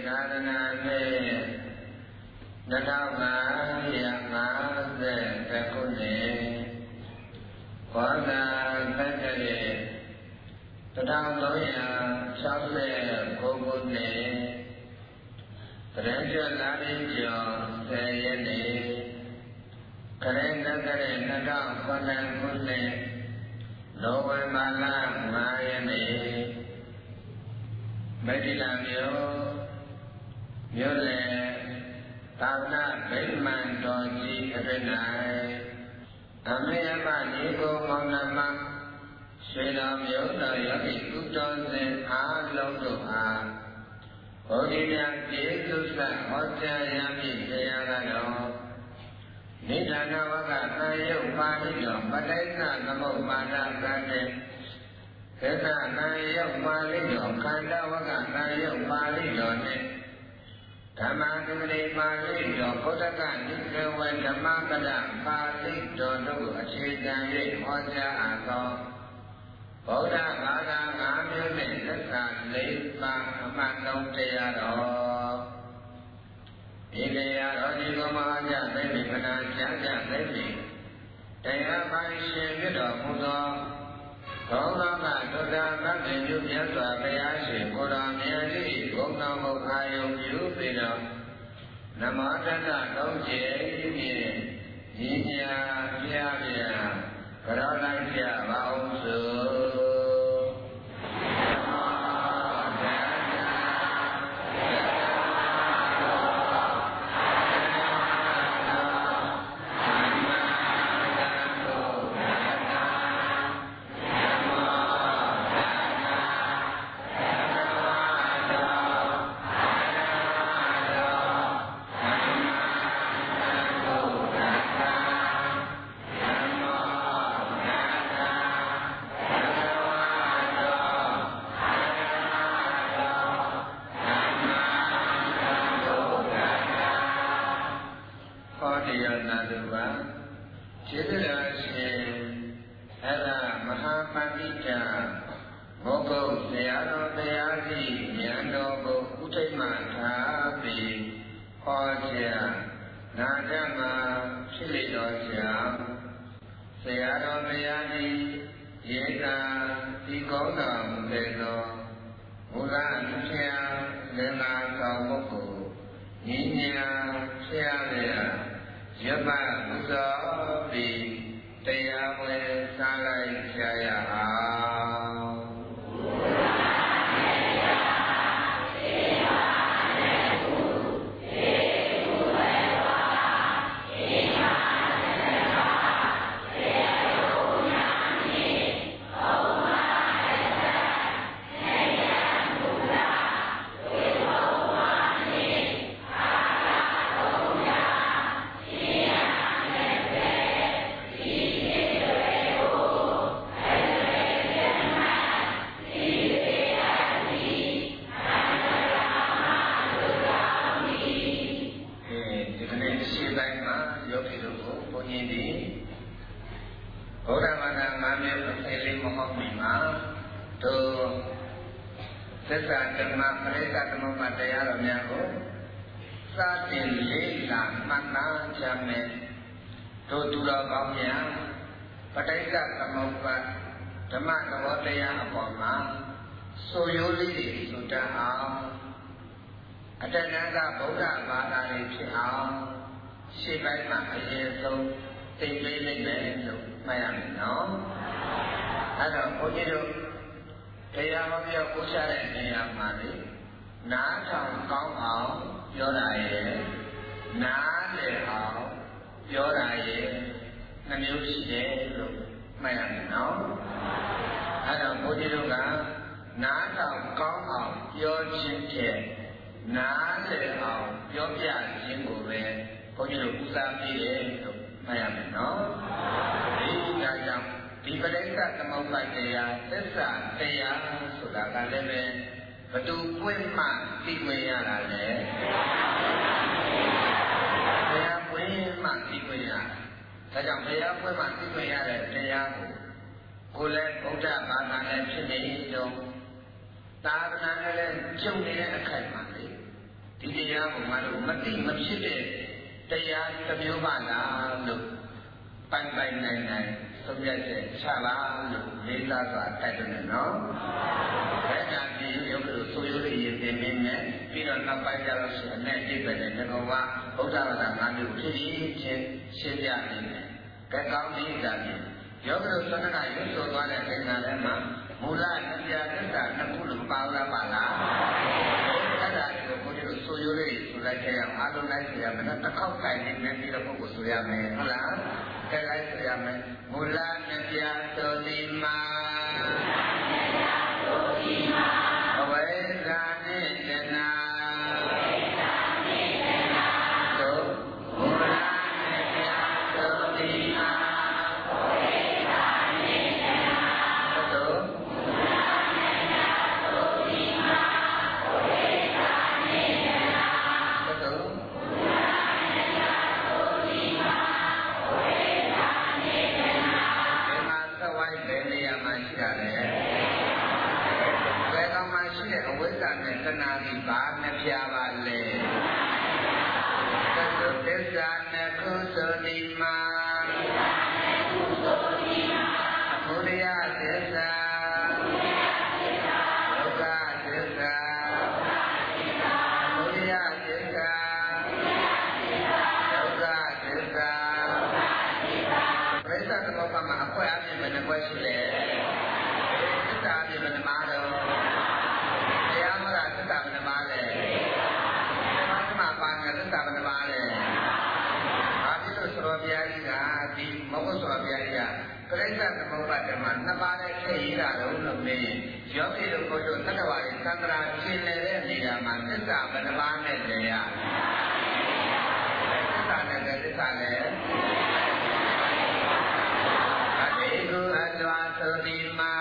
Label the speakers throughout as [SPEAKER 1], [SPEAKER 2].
[SPEAKER 1] ရဏနဲ့2550ခုနှစ်ဘောဇာတက္ကရာ1369ခုနှစ်တရင်ကျွတ်လာပြီးကျော်10ရက်နေ့ခရစ်တက္ကရာ2009ခုနှစ်နိုဝင်ဘာလ5ရက်နေ့မိတ္တိလာမြို့လယ်သာသနာဗိမာန်တော်ကြီးအတွင်၌အမေယမညီကိုမောင်နှမရွှေတော်မြို့တော်ယောဂီကုတော်စဉ်အားလုံးတို့အားဘုရားမြတ်ကျေးဇူးဆက်ဟောကြားရမည်တရားကတော့နိဒာနဝကသံယုတ်ပါဠိတော်ပဋိစ္စသမုပ္ပါဒသတ္တေသေသသံယုတ်ပါဠိတော်ခန္ဓာဝကသံယုတ်ပါဠိတော်နှင့်ဓမ္မသတိပါဠိတော်ဘုဒ္ဓကနိကေဝဓမ္မပဒပါဠိတော်တို့ကိုအခြေခံ၍ဟောကြားအပ်သောဗုဒ္ဓဘာသာ5မျိုးနှင့်သက်သာ4ပါးအမှတ်3တရားတော်ဒီတရားတော်ဒီကမဟာကျသိမိခဏချမ်းသာသိမိတရားပိုင်ရှင်ဖြစ်တော်မူသောသောသောကဒုက္ခသတ္တေပြုမြတ်စွာဘုရားရှင်ကိုယ်တော်မြတ်ကြီးဂုဏ်တော်မူအာယုပြုပြီးတော့နမောတတ္တသုံးကျေဖြင့်ညီညာပြပြကြောလိုက်ကြပါအောင်စို့ဒီပဋိစ္စသမုပ္ပါဒ်တရားသစ္စာတရားဆိုတာကလည်းပဲဘသူပွင့်မှသိခွင့်ရတာလေဘုရားပွင့်မှသိခွင့်ရဒါကြောင့်ဘုရားပွင့်မှသိခွင့်ရတဲ့တရားကိုလည်းဗုဒ္ဓဘာသာနဲ့ဖြစ်နေတော့သာသနာနဲ့လည်းကျုံနေတဲ့အခိုက်မှာလေဒီတရားကိုငါတို့မသိမဖြစ်တဲ့တရားတစ်မျိုးပါလားလို့ပိုင်ပိုင်နိုင်နိုင်ဆုံးဖြတ်ချက်ချပါလို့လေးစားစွာတိုက်တွန်းတယ်နော်။ဒါကြောင့်ဒီရုပ်တို့ဆိုရိုးလေးရင်တင်နေနဲ့ပြီးတော့နောက်ပိုင်းကျတော့ဆိုအနဲ့အိပ်ပဲနဲ့ငကောင်ကဗုဒ္ဓဘာသာ၅မျိုးဖြစ်ပြီးချင်းရှင်းပြနေတယ်။ကဲကောင်းပြီဒါဖြင့်ယောဂတို့သဏ္ဍာန်ရွတ်ဆိုသွားတဲ့ခင်ဗျာထဲမှာမူလတရားသစ္စာနှစ်ခုလုံးပါလာပါလား။အဲ့ဒါကိုဘုရားတို့ဆိုရိုးလေးဆိုလိုက်ကြအောင်အားလုံးလိုက်ဆိုရမယ်နော်တစ်ခေါက်တိုင်နေပြီးတော့ပုဂ္ဂိုလ်ဆိုရမယ်ဟုတ်လား။ကဲလိုက်ဆိုရမယ်မူလတရားဆိုဒီမှာအဝိဇ္ဇာနဲ့တဏှာတဏှာဒီဘာနဲ့ပြပါလဲသတ္တသစ္စာနဲ့ကုသိုလ်ဒီမှာဘုရားသစ္စာဒုက္ခသစ္စာဘုရားသစ္စာဒုက္ခသစ္စာပြိဿသမုပ္ပါမှာအခွင့်အပြင်ဘယ်နှခွဲရှိလဲသစ္စာအပြင်ဘယ်နှမှာတော့သစ္စာဘယ်နှပါလဲသမထပါဏသစ္စာဘယ်နှပါလဲဘာဖြစ်လို့ဆိုတော်ဘုရားကြီးကဒီမဟုတ်ဆိုတော်ဘုရားကြီးကပြိဿသမုပ္ပါဒ်မှာနှစ်ပါးနဲ့ထည့်ရတာလို့မေးရင်ယောဂီတို့ဘုရားသတ္တဝါတွေသံဃာရှင်နေတဲ့နေရာမှာသစ္စာဘယ်နှပါနဲ့လဲရသစ္စာနဲ့သစ္စာလဲအတေကုအတ္တဝါသုတိမာ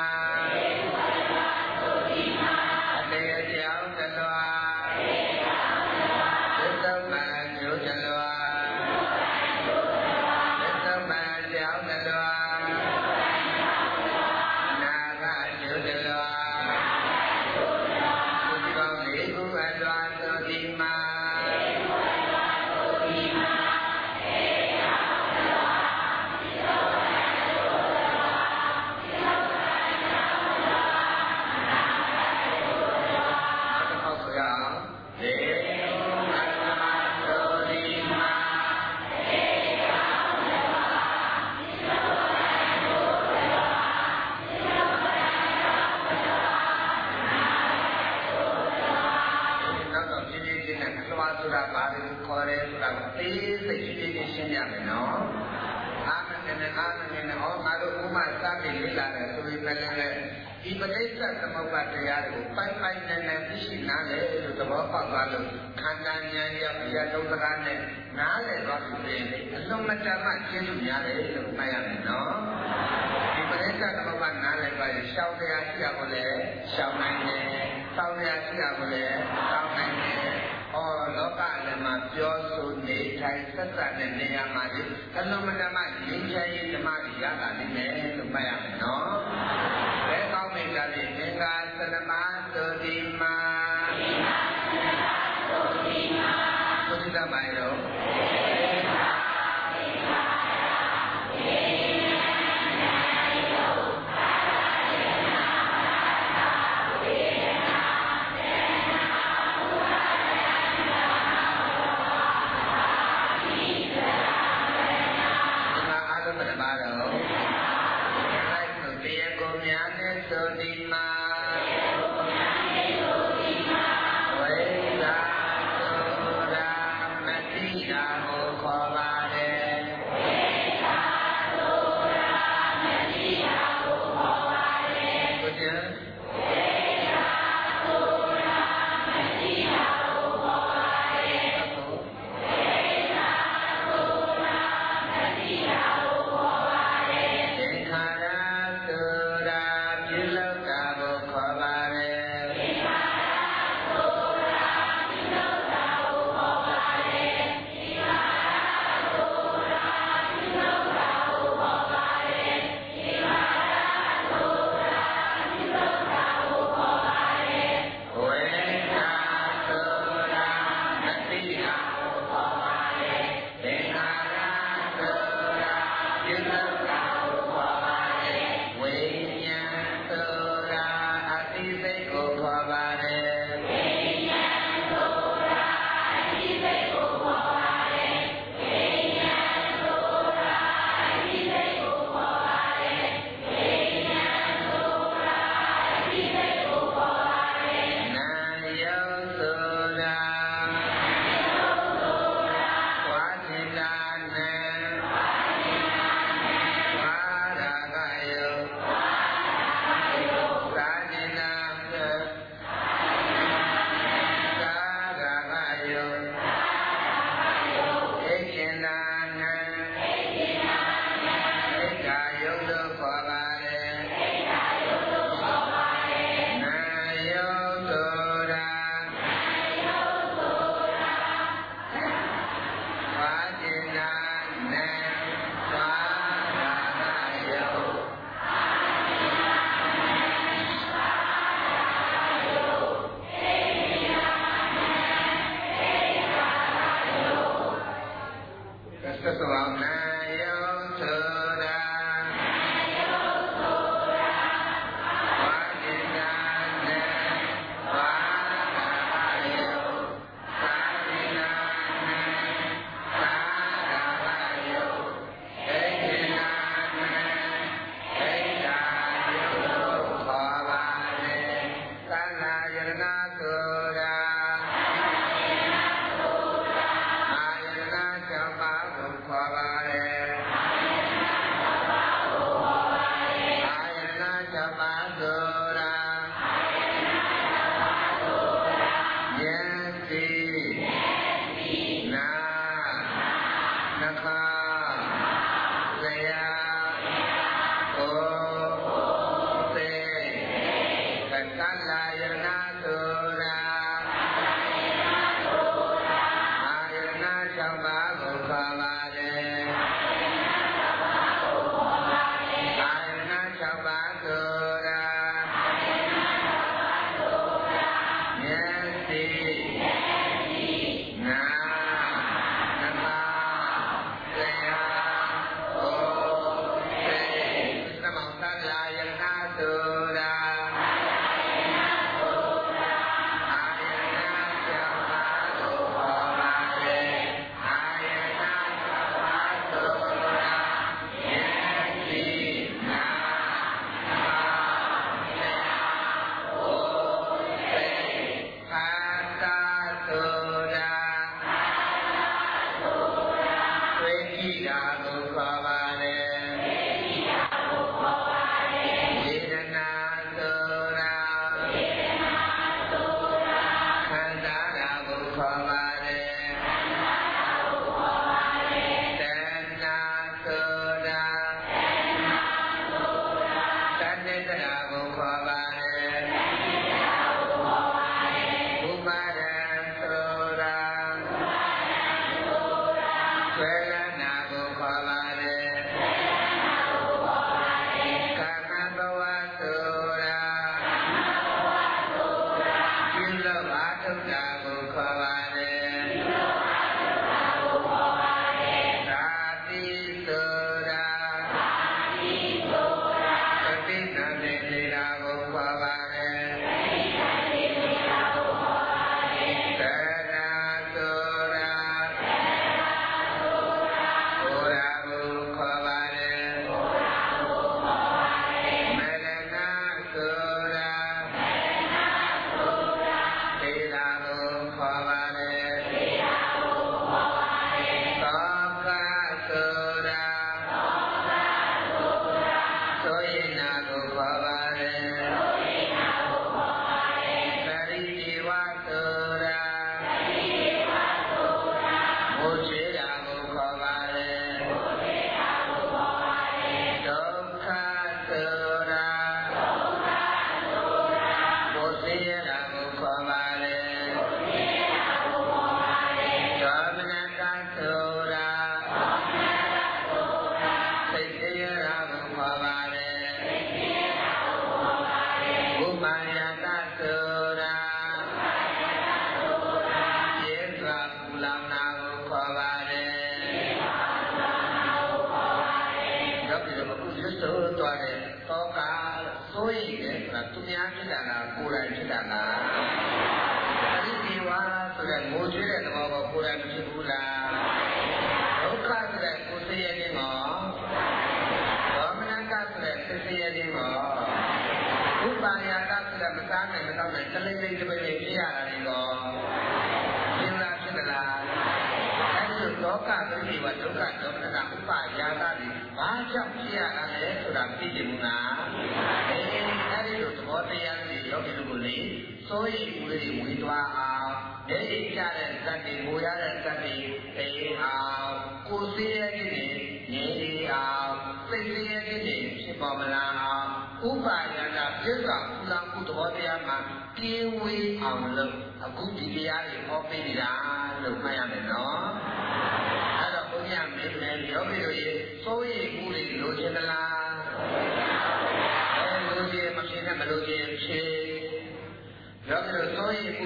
[SPEAKER 1] ဒီပဋိစ္စသမုပ္ပါဒ်တရားတွေကိုပိုင်ပိုင်နိုင်နိုင်သိရှိနားလည်လို့သဘောပေါက်သွားလို့ခန္ဓာဉာဏ်ရောက်ရတုံးစကားနဲ့နားလည်သွားပြီဆိုရင်အလုံးမတန်မှကျေးဇူးများတယ်လို့မှတ်ရမယ်နော်ဒီပဋိစ္စသမုပ္ပါဒ်နားလည်သွားရင်ရှောင်တရားရှိရကိုလည်းရှောင်နိုင်တယ်စောင့်တရားရှိရကိုလည်းစောင့်နိုင်တယ်လောကလည်းမှာပြောဆိုနေထိုင်ဆက်ဆက်တဲ့နေရာမှာဒီအလုံးမတန်မှငြိမ်းချမ်းရေးဓမ္မတွေရတာနေတယ်လို့မှတ်ရမယ်နော်ဘယ်ကောင်းမိတာလဲသင်္ဃာသနမသုတိမာသုတိတမိုင်တော့သက်စွာနာယုံဆိုတာဝါจิตာနဲ့ဝါသာယုံသာသနာနဲ့သာသာယုံဣဋ္ဌိနာနဲ့ဣဋ္ဌာယုံခေါ်ပါတယ်သန္တာယရဏဆိုတာ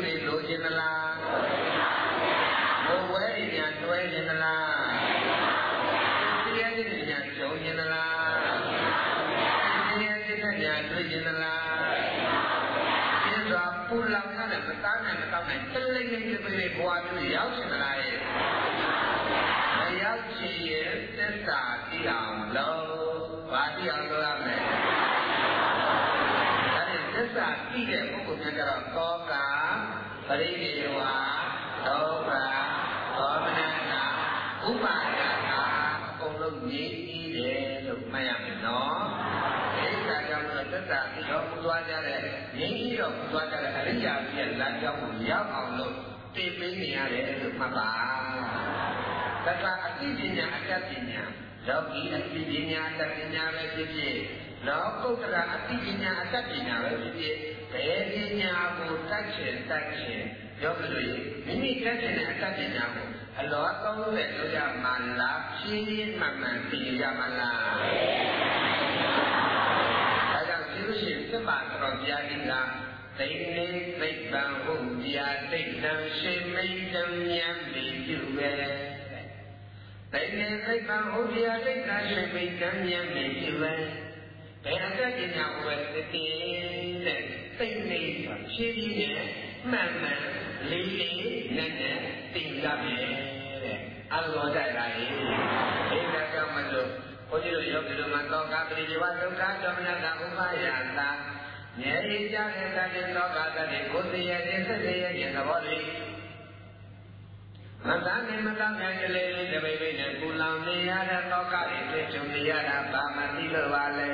[SPEAKER 2] ဘ
[SPEAKER 1] မျိုးရောက်ချင်မလားရဲ့မရောက်ချင်ရင်သစ္စာသိအောင်လုပ်ဘာသိအောင်လုပ်ရမလဲသစ္စာသိတဲ့ပုဂ္ဂိုလ်များကတော့သောကပရိဒေဝဒေါကဒေါမနတာဥပါဒနာအကုန်လုံးငြိမ်းကြီးတယ်လို့မှတ်ရမယ်နော်ဒီစာကြောင့်သစ္စာသိတော့ပူသွားကြတဲ့ငြိမ်းကြီးတော့ပူသွားကြတဲ့အရိယာကြီးရဲ့လမ်းကြောင်းကိုရောက်အောင်လို့တည်ပေးနေရတယ်လို့မှတ်ပါသစ္စာအသိပညာအတတ်ပညာလောကီအသိပညာအတတ်ပညာပဲဖြစ်ဖြစ်လောကုတ္တရာအသိပညာအတတ်ပညာပဲဖြစ်ဖြစ်ဘယ်ပညာကိုတတ်ချင်ပြောလို့မိမိတတ်ချင်တဲ့အတတ်ပညာကိုအလောသုံးတဲ့လို့ရမှလားဖြည်းဖြည်းမှန်မှန်သိရမှလားဒါကြောင့်ဒီလိုရှိသစ္စာတော်ဘုရားကြီးကသိနေသိပ္ပံဟုတ်ပြာသိတ္တံရှိမိတ္တံဉာဏ်မိပြုပဲသိနေသိပ္ပံဟုတ်ပြာသိတ္တံရှိမိတ္တံဉာဏ်မိပြုပဲဘယ်အတတ်ပညာကိုပဲသိတဲ့သိနေဖြည်းဖြည်းနဲ့မှန်မှန်လေးလေးနဲ့သိရမယ်တဲ့အလောတိုက်လာရင်ဒီကကြောင့်မလို့ဘုန်းကြီးတို့ယောဂီတို့မှာသောကပရိဒီဝဒုက္ခဒေါမနတာဥပါယတာဉာဏ်ရည်ကြတဲ့တတိသောကတတိကိုယ်တည်းရဲ့စိတ်တည်းရဲ့သဘောလေးမသာနေမသာငယ်ကလေးလေးတပိပိနဲ့ပူလောင်နေရတဲ့သောကတွေတွေ့ကြုံနေရတာဘာမှသိလို့ပါလဲ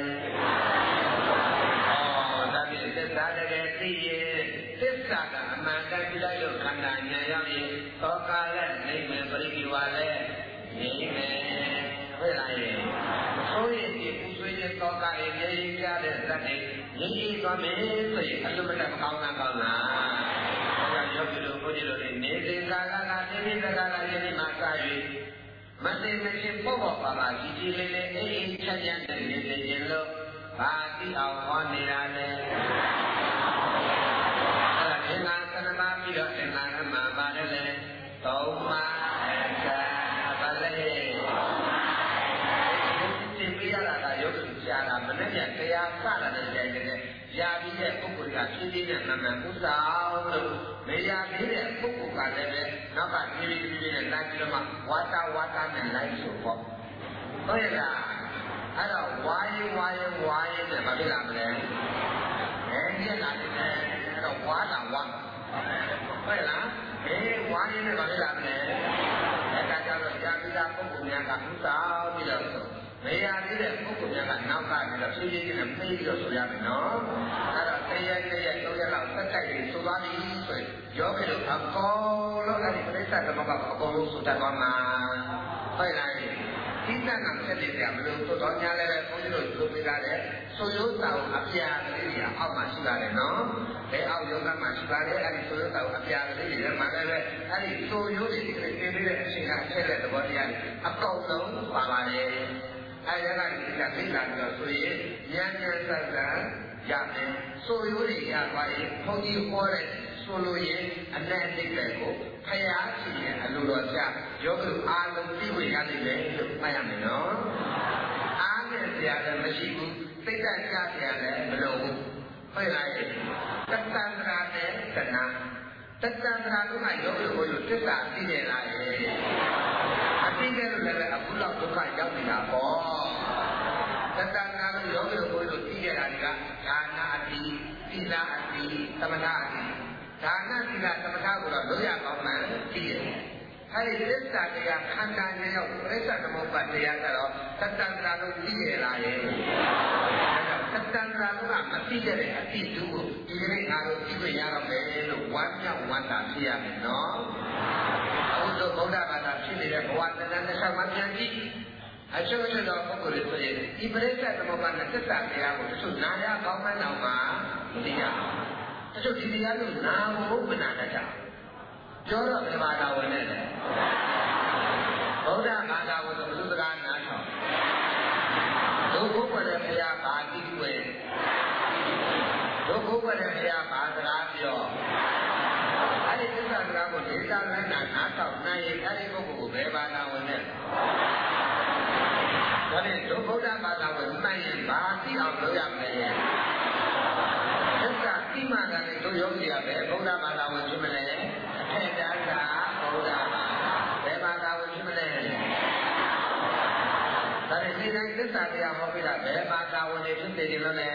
[SPEAKER 1] ဒါဖြင့်သစ္စာတကယ်သိရင်သစ္စာကအမှန်တိုင်းပြလိုက်လို့ခန္ဓာဉာဏ်ရောက်ရင်သောကလည်းနေမယ်ပရိဒီဝါလည်းနေမယ်ဟုတ်လားရဲ့ဆိုရင်ဒီပူဆွေးတဲ့သောကရဲ့ရည်ရတဲ့ဇတ်တွေရည်ရည်သွားမယ်ဆိုရင်အလုံးမတမကောင်းတာကောင်းလားဒါကြောင့်ယောဂီတို့ဘုန်းကြီးတို့နေစဉ်ကာလကတိတိတကာလယနေ့မှာစ၍မသိမချင်းပေါ့ပေါ့ပါပါကြီးကြီးလေးလေးအေးအေးချမ်းချမ်းနဲ့နေနေခြင်းလို့ဘာသိအောင်ဟောနေတာလဲအဲ့ဒါသင်္ဃာသနမပြီးတော့သင်္ဃာကမှာပါတယ်လေသုံးပါးအခါဘာလဲသင်ပြရတာကယောဂီရှားတာမနဲ့ပြန်တရားစတာတဲ့ကြိုင်တဲ့ရာပြီးတဲ့ပုဂ္ဂိုလ်ကဖြည်းဖြည်းနဲ့မှန်မှန်ဥစ္စာလို့မရပြီးတဲ့ပုဂ္ဂိုလ်ကလည်းပဲနောက်ကဖြည်းဖြည်းနဲ့လိုက်ပြီးတော့မှဝါတာနဲ့လိုက်ဆိုပေါ့ဟုတ်ရဲ့လားအဲ့တော့ဝါရင်နဲ့ဘာဖြစ်လာမလဲပြက်လာတယ်အဲ့တော့ဝါလာဝါဟုတ်လားဝါရင်နဲ့ဘာဖြစ်လာမလဲအဲ့ဒါကြောင့်ကြာပြီးသားပုဂ္ဂိုလ်များကဥစ္စာပြီးတော့မရသေးတဲ့ပုဂ္ဂိုလ်များကနောက်ကနေတော့ဖြည်းဖြည်းနဲ့မေးပြီးတော့ဆိုရမယ်နော်အဲ့တော့3 ရက်လောက်သက်တိုက်ပြီးဆိုသွားပြီဆိုရင်ယောဂီတို့အကုန်လုံးအဲ့ဒီပရိစ္ဆေသမဘကအကုန်လုံးဆိုတတ်သွားမှာဟုတ်လားဒီတန်ကဆက်နေကြမလို့သို့တော်ညာလည်းပဲဘုန်းကြီးတို့လုပ်ပေးကြတယ်ဆိုရိုးတောင်အပြာကလေးတွေအောက်မှာရှိပါတယ်နော်အဲအောက်ယောဂမှာရှိပါတယ်အဲ့ဒီဆိုရိုးတောင်အပြာကလေးတွေမှာလည်းပဲအဲ့ဒီဆိုရိုးတွေဒီပြင်ပေးတဲ့အချိန်ကဆက်တဲ့သဘောတရားတွေအကောက်လုံးပါပါတယ်အဲ့ဒါကဒီကသိလာပြီးတော့ဆိုရင်ဉာဏ်ဉာဏ်ဆက်ဆက်ရတယ်ဆိုရိုးတွေရသွားရင်ဘုန်းကြီးဟောတဲ့ဆိုလိုရင်အနက်အတိတ်ကိုဖယားရှိရင်အလိုတော်ကြယောဂီအားလုံးသိဝေရလိမ့်မယ်လို့မှတ်ရမယ်နော်အားနဲ့ဆရာလည်းမရှိဘူးစိတ်ဓာတ်ကြဆရာလည်းမလိုဘူးဟုတ်လားတတ္တန္တရာနဲ့တဏှာတတ္တန္တရာတို့ကယောဂီကိုသစ္စာသိနေလားအသိကြလို့လည်းအခုလောက်ဒုက္ခရောက်နေတာပေါ့တတ္တန္တရာတို့ယောဂီကိုသိနေတာကဒါနာအတိသီလအတိသမထအတိဒါနသီလသမထကိုတော့လို့ရကောင်းမှန်းသိရတယ်။အဲဒီသစ္စာတရားခန္ဓာနဲ့ရောက်ပြိဿသမုပ္ပါတရားကတော့သတ္တန္တရာလို့သိရလားရဲ့။အဲဒါသတ္တန္တရာကမသိတဲ့အတိတူကိုဒီကနေ့ငါတို့သိခွင့်ရတော့မယ်လို့ဝမ်းမြောက်ဝမ်းသာဖြစ်ရမယ်နော်။အခုတို့ဗုဒ္ဓဘာသာဖြစ်နေတဲ့ဘဝတဏ္ဍာနဲ့ဆက်မှပြန်ကြည့်။အချုပ်ချုပ်သောပုဂ္ဂိုလ်တွေဆိုရင်ဒီပြိဿသမုပ္ပါနဲ့သစ္စာတရားကိုတချို့နာရကောင်းမှန်းတော့မှမသိရဘူး။တချို့ဒီတရားလို့နာဖို့မနာတတ်ကြဘူးပြောတော့ဘယ်ဘာသာဝင်နဲ့လဲဗုဒ္ဓဘာသာဝင်ဆိုဘုရားနားထောင်ဒုက္ခဝရဘုရားဘာတိွယ်ဒုက္ခဝရဘုရားဘာစကားပြောအဲ့ဒီသစ္စာစကားကိုဒေသလိုက်နာထောင်နိုင်ရင်အဲ့ဒီပုဂ္ဂိုလ်ကိုဘယ်ဘာသာဝင်နဲ့ဒါနဲ့ဒုက္ခဘာသာဝင်နိုင်ရင်ဘာသိအောင်လုပ်ရမလဲသစ္စာတိမှန်တယ်တို့ယောဂီရပဲဗုဒ္ဓဘာသာဝင်ဖြစ်မလဲအထက်တန်းကဟောနေ့တိုင်းသစ္စာတရားဟောပြတာဘယ်မှာတာဝန်တွေဖြစ်နေတယ်လို့လဲ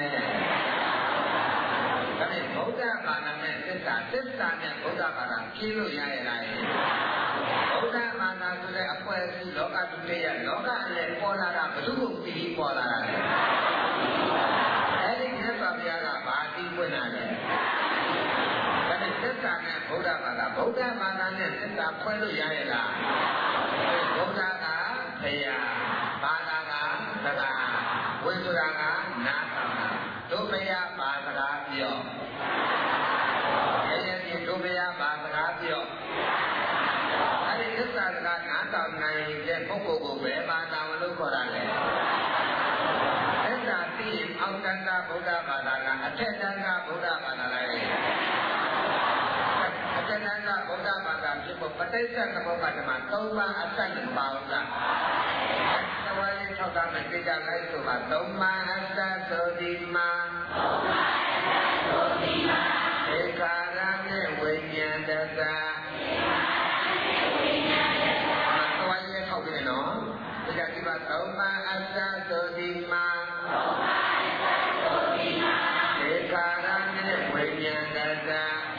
[SPEAKER 1] ဒါနဲ့ဗုဒ္ဓဘာသာနဲ့သစ္စာနဲ့ဗုဒ္ဓဘာသာကျင်းလို့ရရလားဗုဒ္ဓဘာသာဆိုတဲ့အဖွဲ့အစည်းလောကဒုတိယလောကလည်းပေါ်လာတာဘယ်သူ့ကိုပြီးပေါ်လာတာလဲအဲ့ဒီမြတ်စွာဘုရားကဘာသိပွင့်တာလဲဒါနဲ့သစ္စာနဲ့ဗုဒ္ဓဘာသာနဲ့သစ္စာဖွဲ့လို့ရရလားဗုဒ္ဓကဘုရားဘာသာကသက္ကာဝိသုဒ္ဓကနာသမတို့ဘုရားဘာစကားပြောရဲ့တို့ဘုရားဘာစကားပြောအဲ့ဒီသစ္စာစကားနားထောင်နိုင်တဲ့ပုဂ္ဂိုလ်ကိုပဲဘာသာဝင်လို့ခေါ်တာလေသစ္စာသိရင်အောက်တန်းသာဗုဒ္ဓဘာသာကအထက်တန်းသာဗုဒ္ဓဘာသာလိုက်အထက်တန်းသာဗုဒ္ဓဘာသာဖြစ်ဖို့ပဋိစ္စသမုပ္ပါဒမှာ၃ပါးအစနဲ့ပါအောင်လားသဝါရီ၆ပါးနဲ့သိကြလိုက်ဆိုပါ၃ပါးအစဆိုဒီမှာဧကာရနဲ့ဝိညာဏတ္တဒီမှာသုံးပါးအစဆိုဒီမှာဧကာရနဲ့ဝိညာဏတ္တ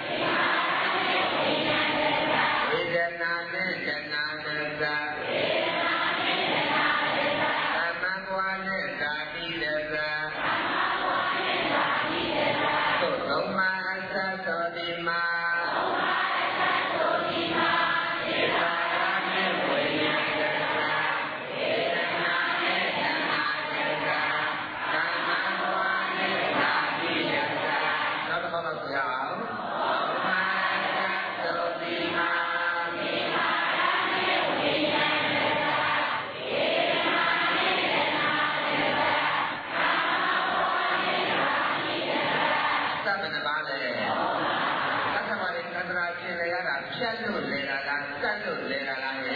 [SPEAKER 1] ဝေဒနာနဲ့တဏှာတ္တသမ္မာဝါနဲ့ကာတိတ္တသုံးပါးအစဆိုဒီမှာဖြတ်လို့လေတာလားစက်လို့လေတာလားစ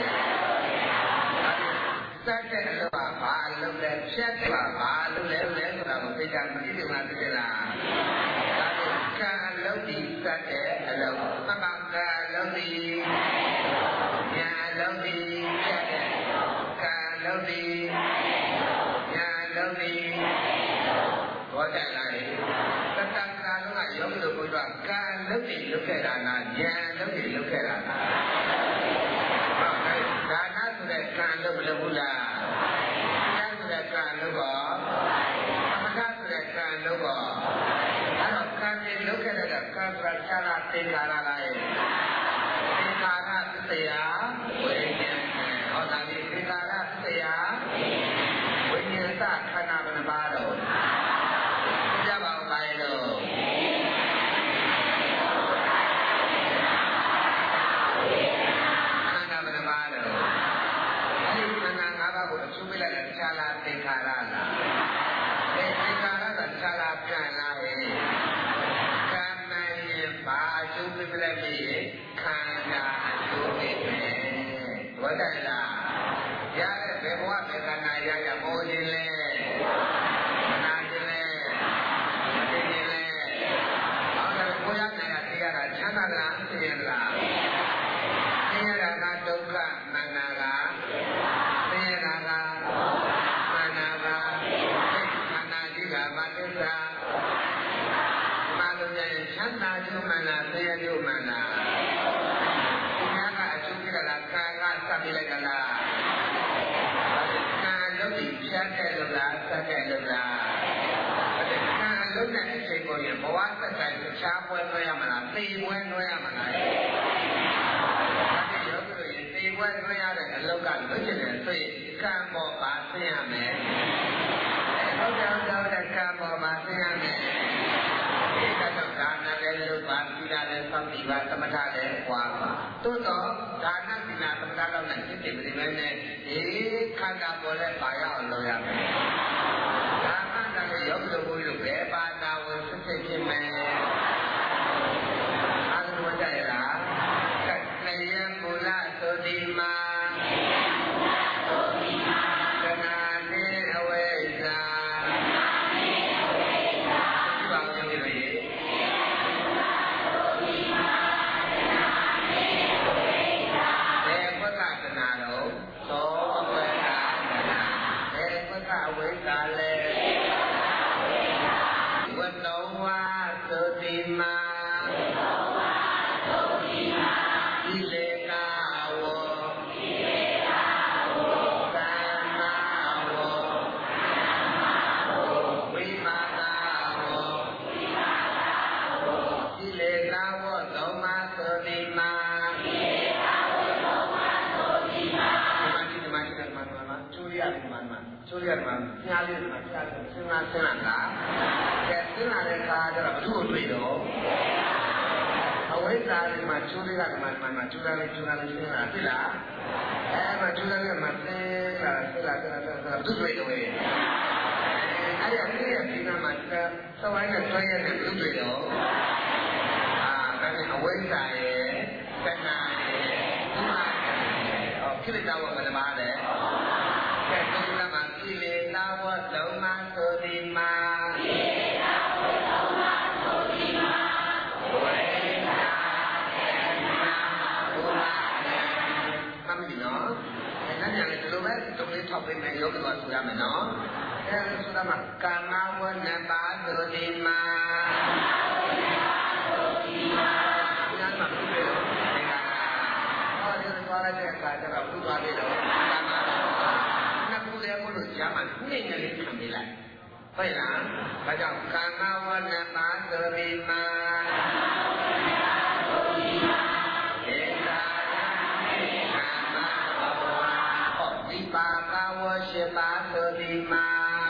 [SPEAKER 1] က်တဲ့အလုပ်ကဘာအလုပ်လဲဖြတ်တဲ့ကဘာအလုပ်လဲဆိုတာကိုသိကြကြည့်တယ်မှာသိကြလားဒါကံအလုပ်ဒီစက်တဲ့အလုပ်သမကံအလုပ်ဒီညာအလုပ်ဒီဖြတ်တဲ့ကံအလုပ်ဒီညာအလုပ်ဒီဘောတယ်လားတတန်ကာလုံးကယောဂီတို့ဘုရားကံလုပ်ပြီးလုပ်ခဲ့တာလားဉာဏ်လုပ်ပြီးလုပ်ခဲ့တာလားဟုတ်ကဲ့ဒါနဆိုတဲ့ကံလုပ်မလုပ်ဘူးလားဉာဏ်ဆိုတဲ့ကံလုပ်တော့သမထဆိုတဲ့ကံလုပ်တော့အဲ့တော့ကံတွေလုပ်ခဲ့တဲ့ကံပရချာရသင်္ခါရလားသင်္ခါရသစ္စာဝိညာဉ်ဟောတာဒီသင်္ခါရသစ္စာဝိညာဉ်သခန္ဓာဘယ်နှပါတော့ကြပါဦးပါလို့ခန္ဓာဘယ်နှပါတော့အဲ့ဒီခန္ဓာ၅ပါးကိုအကျိုးပေးလိုက်တဲ့ခြားလားသင်္ခါရလားသင်္ခါရကခြားလားပြန်လားဟဲ့ကံနိုင်ရင်ဘာအကျိုးပေးလိုက်ပြီခန္ဓာအကျိုးပေးမယ်ဝတ်တယ်လားရတဲ့ဘယ်ဘဝဘယ်ခန္ဓာရရမိုးခြင်းလဲချမ်းသာလားဆင်းရဲလားဆင်းရဲတာကဒုက္ခမန္နာကဆင်းရဲတာကမန္နာကမန္နာကြီးကမသစ္စာမလို့ရင်ချမ်းသာကျုံမန္နာဆင်းရဲကျုံမန္နာဒီကအကျိုးပြတာကံကစပ်ပြလိုက်တာလားကံလုံးပြီးဖြတ်တဲ့လို့လားစပ်တဲ့လို့လားလုံးတဲ့အချိန်ကိုရင်ဘဝသက်တိုင်းတခြားပွဲလွှဲရမလားသေပွဲလွှဲရမလားဒါပေမဲ့ယောဂီတို့ရင်သေပွဲလွှဲရတဲ့အလောက်ကလွတ်ကျင်တယ်ဆိုရင်ကံပေါ်ပါဆင်းရမယ်ဟုတ်တယ်ကံပေါ်ပါဆင်းရမယ်ဒီကတော့ဒါနလည်းလုပ်ပါသီလလည်းစောင့်တည်ပါသမထလည်းပွားပါသို့တော့ဒါနသီလသမထတော့နဲ့ဖြစ်တယ်ပြိမဲနဲ့ဒီခန္ဓာပေါ်လည်းပါရအောင်လုပ်ရမယ်ဒါမှလည်းယောဂီတို့ဘုရားဘယ်ပါတာဝင်စစ်စစ်ဖြစ်မယ်အားလုံးကြရလားကနယမူလသုတိမာကနာနေအဝိဇ္ဇာဒီပါယောဂီတို့ရေဘယ်ဘုဒ္ဓတနာတော့သောဘဝကတနာဘယ်ဘုဒ္ဓရတယ်ဒီမှာချိုးရတယ်မှာညားလေးဒီမှာကြားတယ်စဉ်းလာတာကဲစဉ်းလာတဲ့အခါကျတော့ဘုသူ့ကိုတွေ့တော့အဝိဇ္ဇာဒီမှာချိုးလေးကဒီမှာချိုးလေးစဉ်းလာသိလားမချိုးလေးမှာစဉ်းလာသူတွေ့တော့အဲ့ဒီအသေးရဲ့ဒီမှာစဝိုင်းနဲ့ဆွဲရတဲ့သူတွေ့တော့ဒါနဲ့အဝိဇ္ဇာရဲ့ကဏ္ဍရဲ့ဒီမှာကိလေသာဝမနမာတဲ့ကဲသုလမှာကိလေသာဝသုံးပါးဆိုဒီမှာကိလေသာဝသုံးပါးဆိုဒီမှာဝိဇ္ဇာကဏ္ဍဘုရားမှတ်ပြီနော်အဲ့ဒါညာလည်းဒီလိုပဲတုံးလေးထောက်ပေးမယ်ယောဂတော်ဆိုရမယ်နော်အဲ့ဒါဆိုတာမှာကာမဝနပါဆိုဒီမှာညာမှာပြည့်တယ်သွားလိုက်တဲ့အခါကျတော့ဘုရားလေးတော့ကာမနှစ်ခုလည်းကိုလို့ကြားမှာနှိမ့်နေလေးခံပေးလိုက်ဟုတ်လားဒါကြောင့်ကာမဝနပါဆိုဒီမှာဧတာယကာမဘဝဟောဒီပါကဝရှိပါဆိုဒီမှာ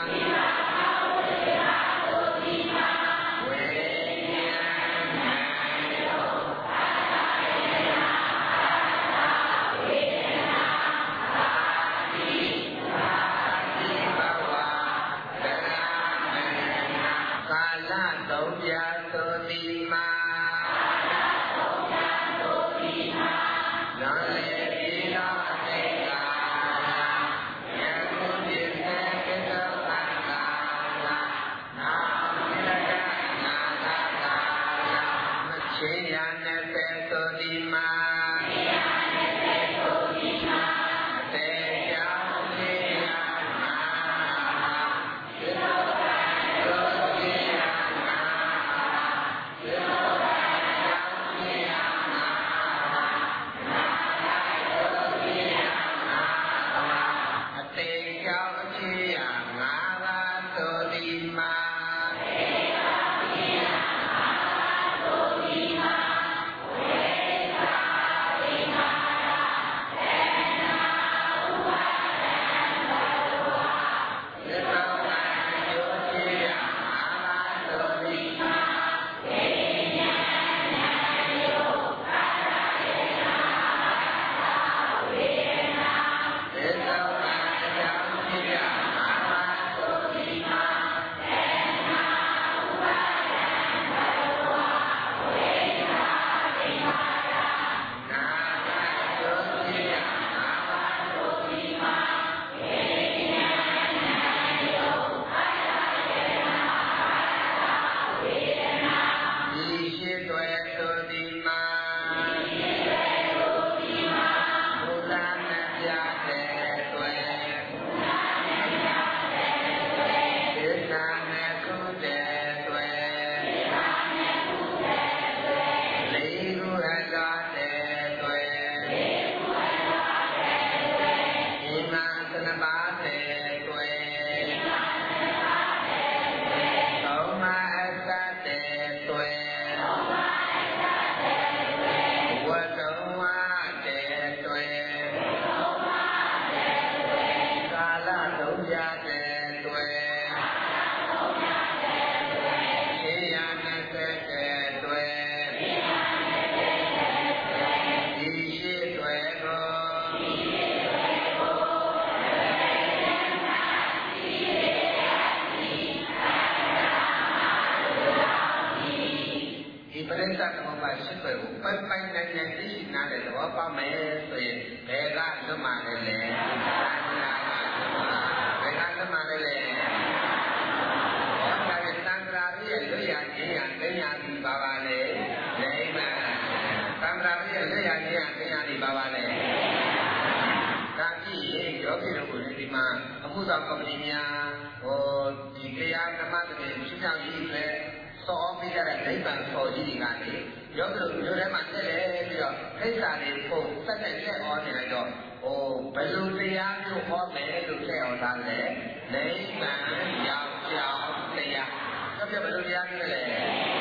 [SPEAKER 1] အခုသောကော်မတီများဒီတရားဓမ္မတွေဖြစ်မြောက်ရေးပဲစောပေးကြတဲ့နိဗ္ဗာန်ဆော်ကြီးတွေကနေယောဂတို့မျိုးထဲမှာတက်တယ်ပြီးတော့ခိစ္ဆာတွေပုံစက်နဲ့လက်ဩနေလိုက်တော့ဘယ်လိုတရားမျိုးဟောမယ်လို့လက်ဩသားလဲနိဗ္ဗာန်ရောက်ကြောင်းတရားပြောပြဘယ်လိုတရားမျိုးလဲ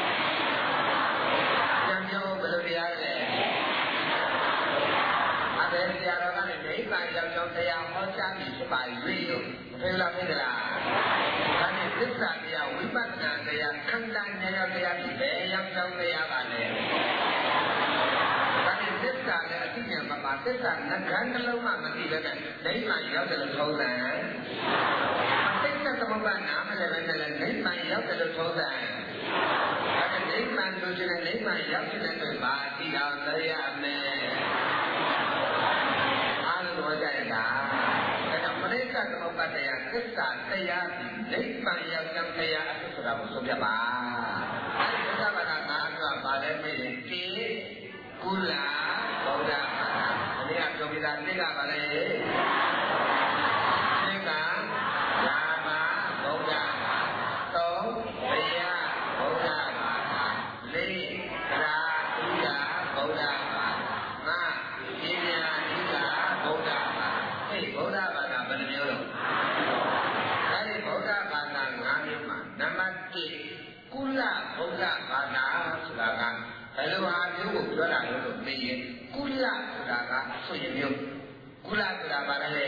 [SPEAKER 1] ပြန်ပြောဘယ်လိုတရားလဲအဘယ်တရားတော်ကနေနိဗ္ဗာန်ရောက်ကြောင်းတရားဟောကြားပြီးဖြစ်ပါရွေးလို့ဖေလားဖေလားဒါနဲ့သစ္စာတရားဝိပဿနာတရားခန္ဓာဉာဏ်တရားဒီပဲရောက်ကြောင်းတရားပါလေဒါနဲ့သစ္စာလည်းအသိဉာဏ်မှာပါသစ္စာငကန်းတစ်လုံးမှမသိပဲနဲ့နိဗ္ဗာန်ရောက်တယ်လို့ထုံးတယ်သစ္စာသမုပ္ပါနာမလည်းပဲနဲ့နိဗ္ဗာန်ရောက်တယ်လို့ထုံးတယ်ဒါနဲ့နိဗ္ဗာန်လို့ရှိရင်နိဗ္ဗာန်ရောက်တဲ့အတွက်ပါသိအောင်တရားမယ်အားလုံးတော့ကြရတာဒါပရိစ္ဆသမုပ္ပါတရားသစ္စာတရားဒီနိဗ္ဗာန်ရောက်တဲ့တရားအဖြစ်ဆိုတာကိုဆိုပြပါအဲဒီသစ္စာဘာသာငါးဆိုတာဘာလဲမေးရင်ကေကုလဗုဒ္ဓဘာသာဒီကပြောပြတာတိကပါလေတိကဓမ္မဗုဒ္ဓဘာသာသုံးတရားဗုဒ္ဓဘာသာလေးရာဓိကဗုဒ္ဓဘာသာငါပညာဓိကဗုဒ္ဓဘာသာဒီဗုဒ္ဓဘာသာဘယ်နှမျိုးလဲအဲဒီဗုဒ္ဓဘာသာ၅မျိုးမှာနံပါတ်1ကုလဗုဒ္ဓဘာသာဆိုတာကဘယ်လိုဟာမျိုးကိုပြောတာလို့မေးရင်ကုလဆိုတာကဆိုရင်မျိုးကုလဆိုတာဘာလဲ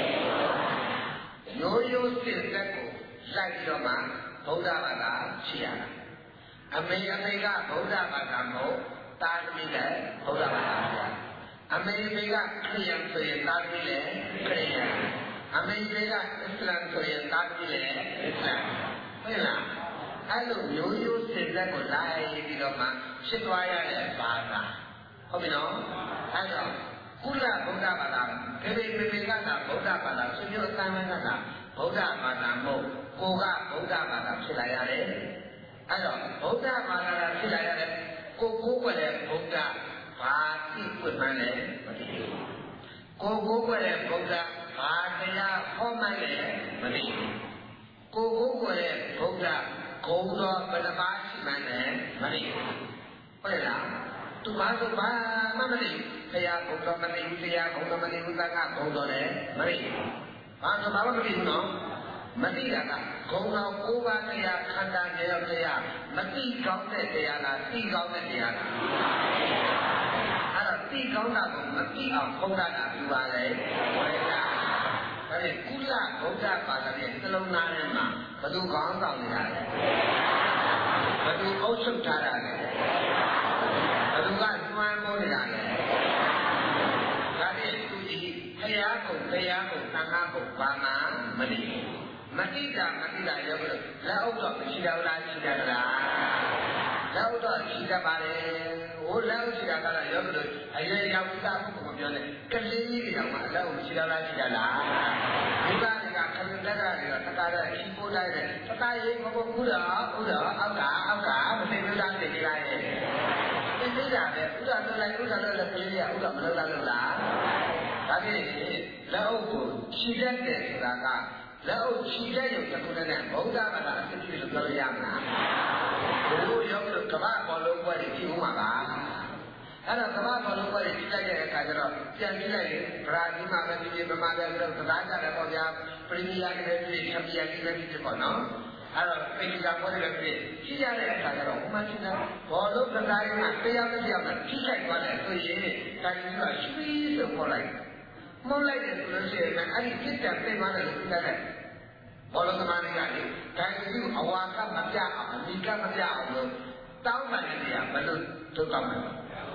[SPEAKER 1] ရိုးရိုးစစ်သက်ကိုလိုက်ပြီးတော့မှဗုဒ္ဓဘာသာရှိရတာအမေကဗုဒ္ဓဘာသာမဟုတ်တာသမီးလည်းဗုဒ္ဓဘာသာရှိရအမေကခရစ်ယာန်ဆိုရင်တာသမီးလည်းခရစ်ယာန်အမေကအစ္စလာမ်ဆိုရင်တာသမီးလည်းအစ္စလာမ်ဟုတ်လားအဲ့လိုရိုးရိုးစစ်သက်ကိုလိုက်ပြီးတော့မှဖြစ်သွားရတဲ့ဘာသာဟုတ်ပြီနော်အဲ့တော့ကုလဗုဒ္ဓဘာသာခေခေမေကသာဗုဒ္ဓဘာသာဆွေမျိုးအတိုင်းကသာဗုဒ္ဓဘာသာမဟုတ်ကိုကဗုဒ္ဓဘာသာဖြစ်လာရတယ်အဲ့တော့ဗုဒ္ဓဘာသာဖြစ်လာရတယ်ကိုကွယ်တဲ့ဗုဒ္ဓဘာတိပွင့်မှန်းလဲမသိဘူးကိုကွယ်တဲ့ဗုဒ္ဓဘာတရားဟောမှန်းလဲမသိဘူးကိုကွယ်တဲ့ဗုဒ္ဓဂုံတော်ဘယ်နှပါးရှိမှန်းလဲမသိဘူးဟုတ်လားသူဘာဆိုဘာမှမသိဘူးဘုရားဂုံတော်မသိဘူးတရားဂုံတော်မသိဘူးသက္ကဂုံတော်လည်းမသိဘူးဘာဆိုဘာမှမသိဘူးနော်မသိတာကဂုံတော်၉ပါးတရားခန္ဓာဉာဏ်တရားမသိကောင်းတဲ့တရားလားသိကောင်းတဲ့တရားလားအဲ့တော့သိကောင်းတာကိုမသိအောင်ဖုံးတာကပြပါလေဘယ်လားအဲ့ဒီကုလဗုဒ္ဓဘာသာရဲ့သလုံးသားထဲမှာဘယ်သူကောင်းဆောင်နေတာလဲဘယ်သူအုပ်ချုပ်ထားတာလဲဘယ်သူကကျွမ်းမိုးနေတာလဲဒါဖြင့်သူဒီတရားကိုသံဃာကိုဘာမှမသိဘူးမသိတာရောက်လို့လက်အုပ်တော့မရှိတော့လားရှိတယ်လားလက်အုပ်တော့ရှိတတ်ပါလေဟိုလက်အုပ်ရှိတာကတော့ရောက်လို့အရွယ်ရောက်သားဖို့မပြောနဲ့ကလေးကြီးတွေတော့မှလက်အုပ်ရှိတော့လားရှိတယ်လားဒီကနေ့ကခလုတက်ကတွေကတကားတဲ့အီပိုးတိုင်းတဲ့တကားရေးမဟုတ်ဘူးတော့အောက်ကမသိဘူးလားသိကြလားရဲ့သိကြတယ်ဥဒ္ဒလွတ်လိုက်ကလေးကဥဒ္ဒမလုပ်လားဒါဖြင့်လက်အုပ်ကိုခြိတတ်တယ်ဆိုတာကလက်အုပ်ခြိတတ်ရုံတစ်ခုတည်းနဲ့ဗုဒ္ဓဘာသာအစစ်ကြီးလို့ပြောလို့ရမလားဘိုးရောက်လို့ကမ္ဘာပေါ်လုံးပွဲတွေကြည့်ဦးမှာပါအဲ့တော့ကမ္ဘာပေါ်လုံးပွဲတွေကြည့်လိုက်တဲ့အခါကျတော့ပြန်ကြည့်လိုက်ရင်ဗရာဇီးမှာပဲဒီဗမာပဲလို့သဘောကျတယ်ပေါ့ဗျာပရီမီယာကလေးတွေချန်ပီယံကြီးပဲဖြစ်ပေါ့နော်အဲ့တော့ပိဋကပေါ်တယ်ဖြစ်ကြည့်ရတဲ့အခါကျတော့ဥမာချင်းဘောလုံးကစားရင်တရားမတရားနဲ့ထိခိုက်သွားတယ်ဆိုရင်တိုင်းပြီးတော့ရွှီးဆိုပေါ်လိုက်မုန်းလိုက်တယ်ဆိုလို့ရှိရင်အဲ့ဒီဖြစ်တဲ့ပြင်သွားတယ်လို့ပြောတယ်ဘောလုံးသမားတွေကလေတိုင်းပြီးအဝါကမပြအောင်အမိကမပြအောင်လို့တောင်းပန်နေရဘယ်လိုထုတ်တောင်းမလဲ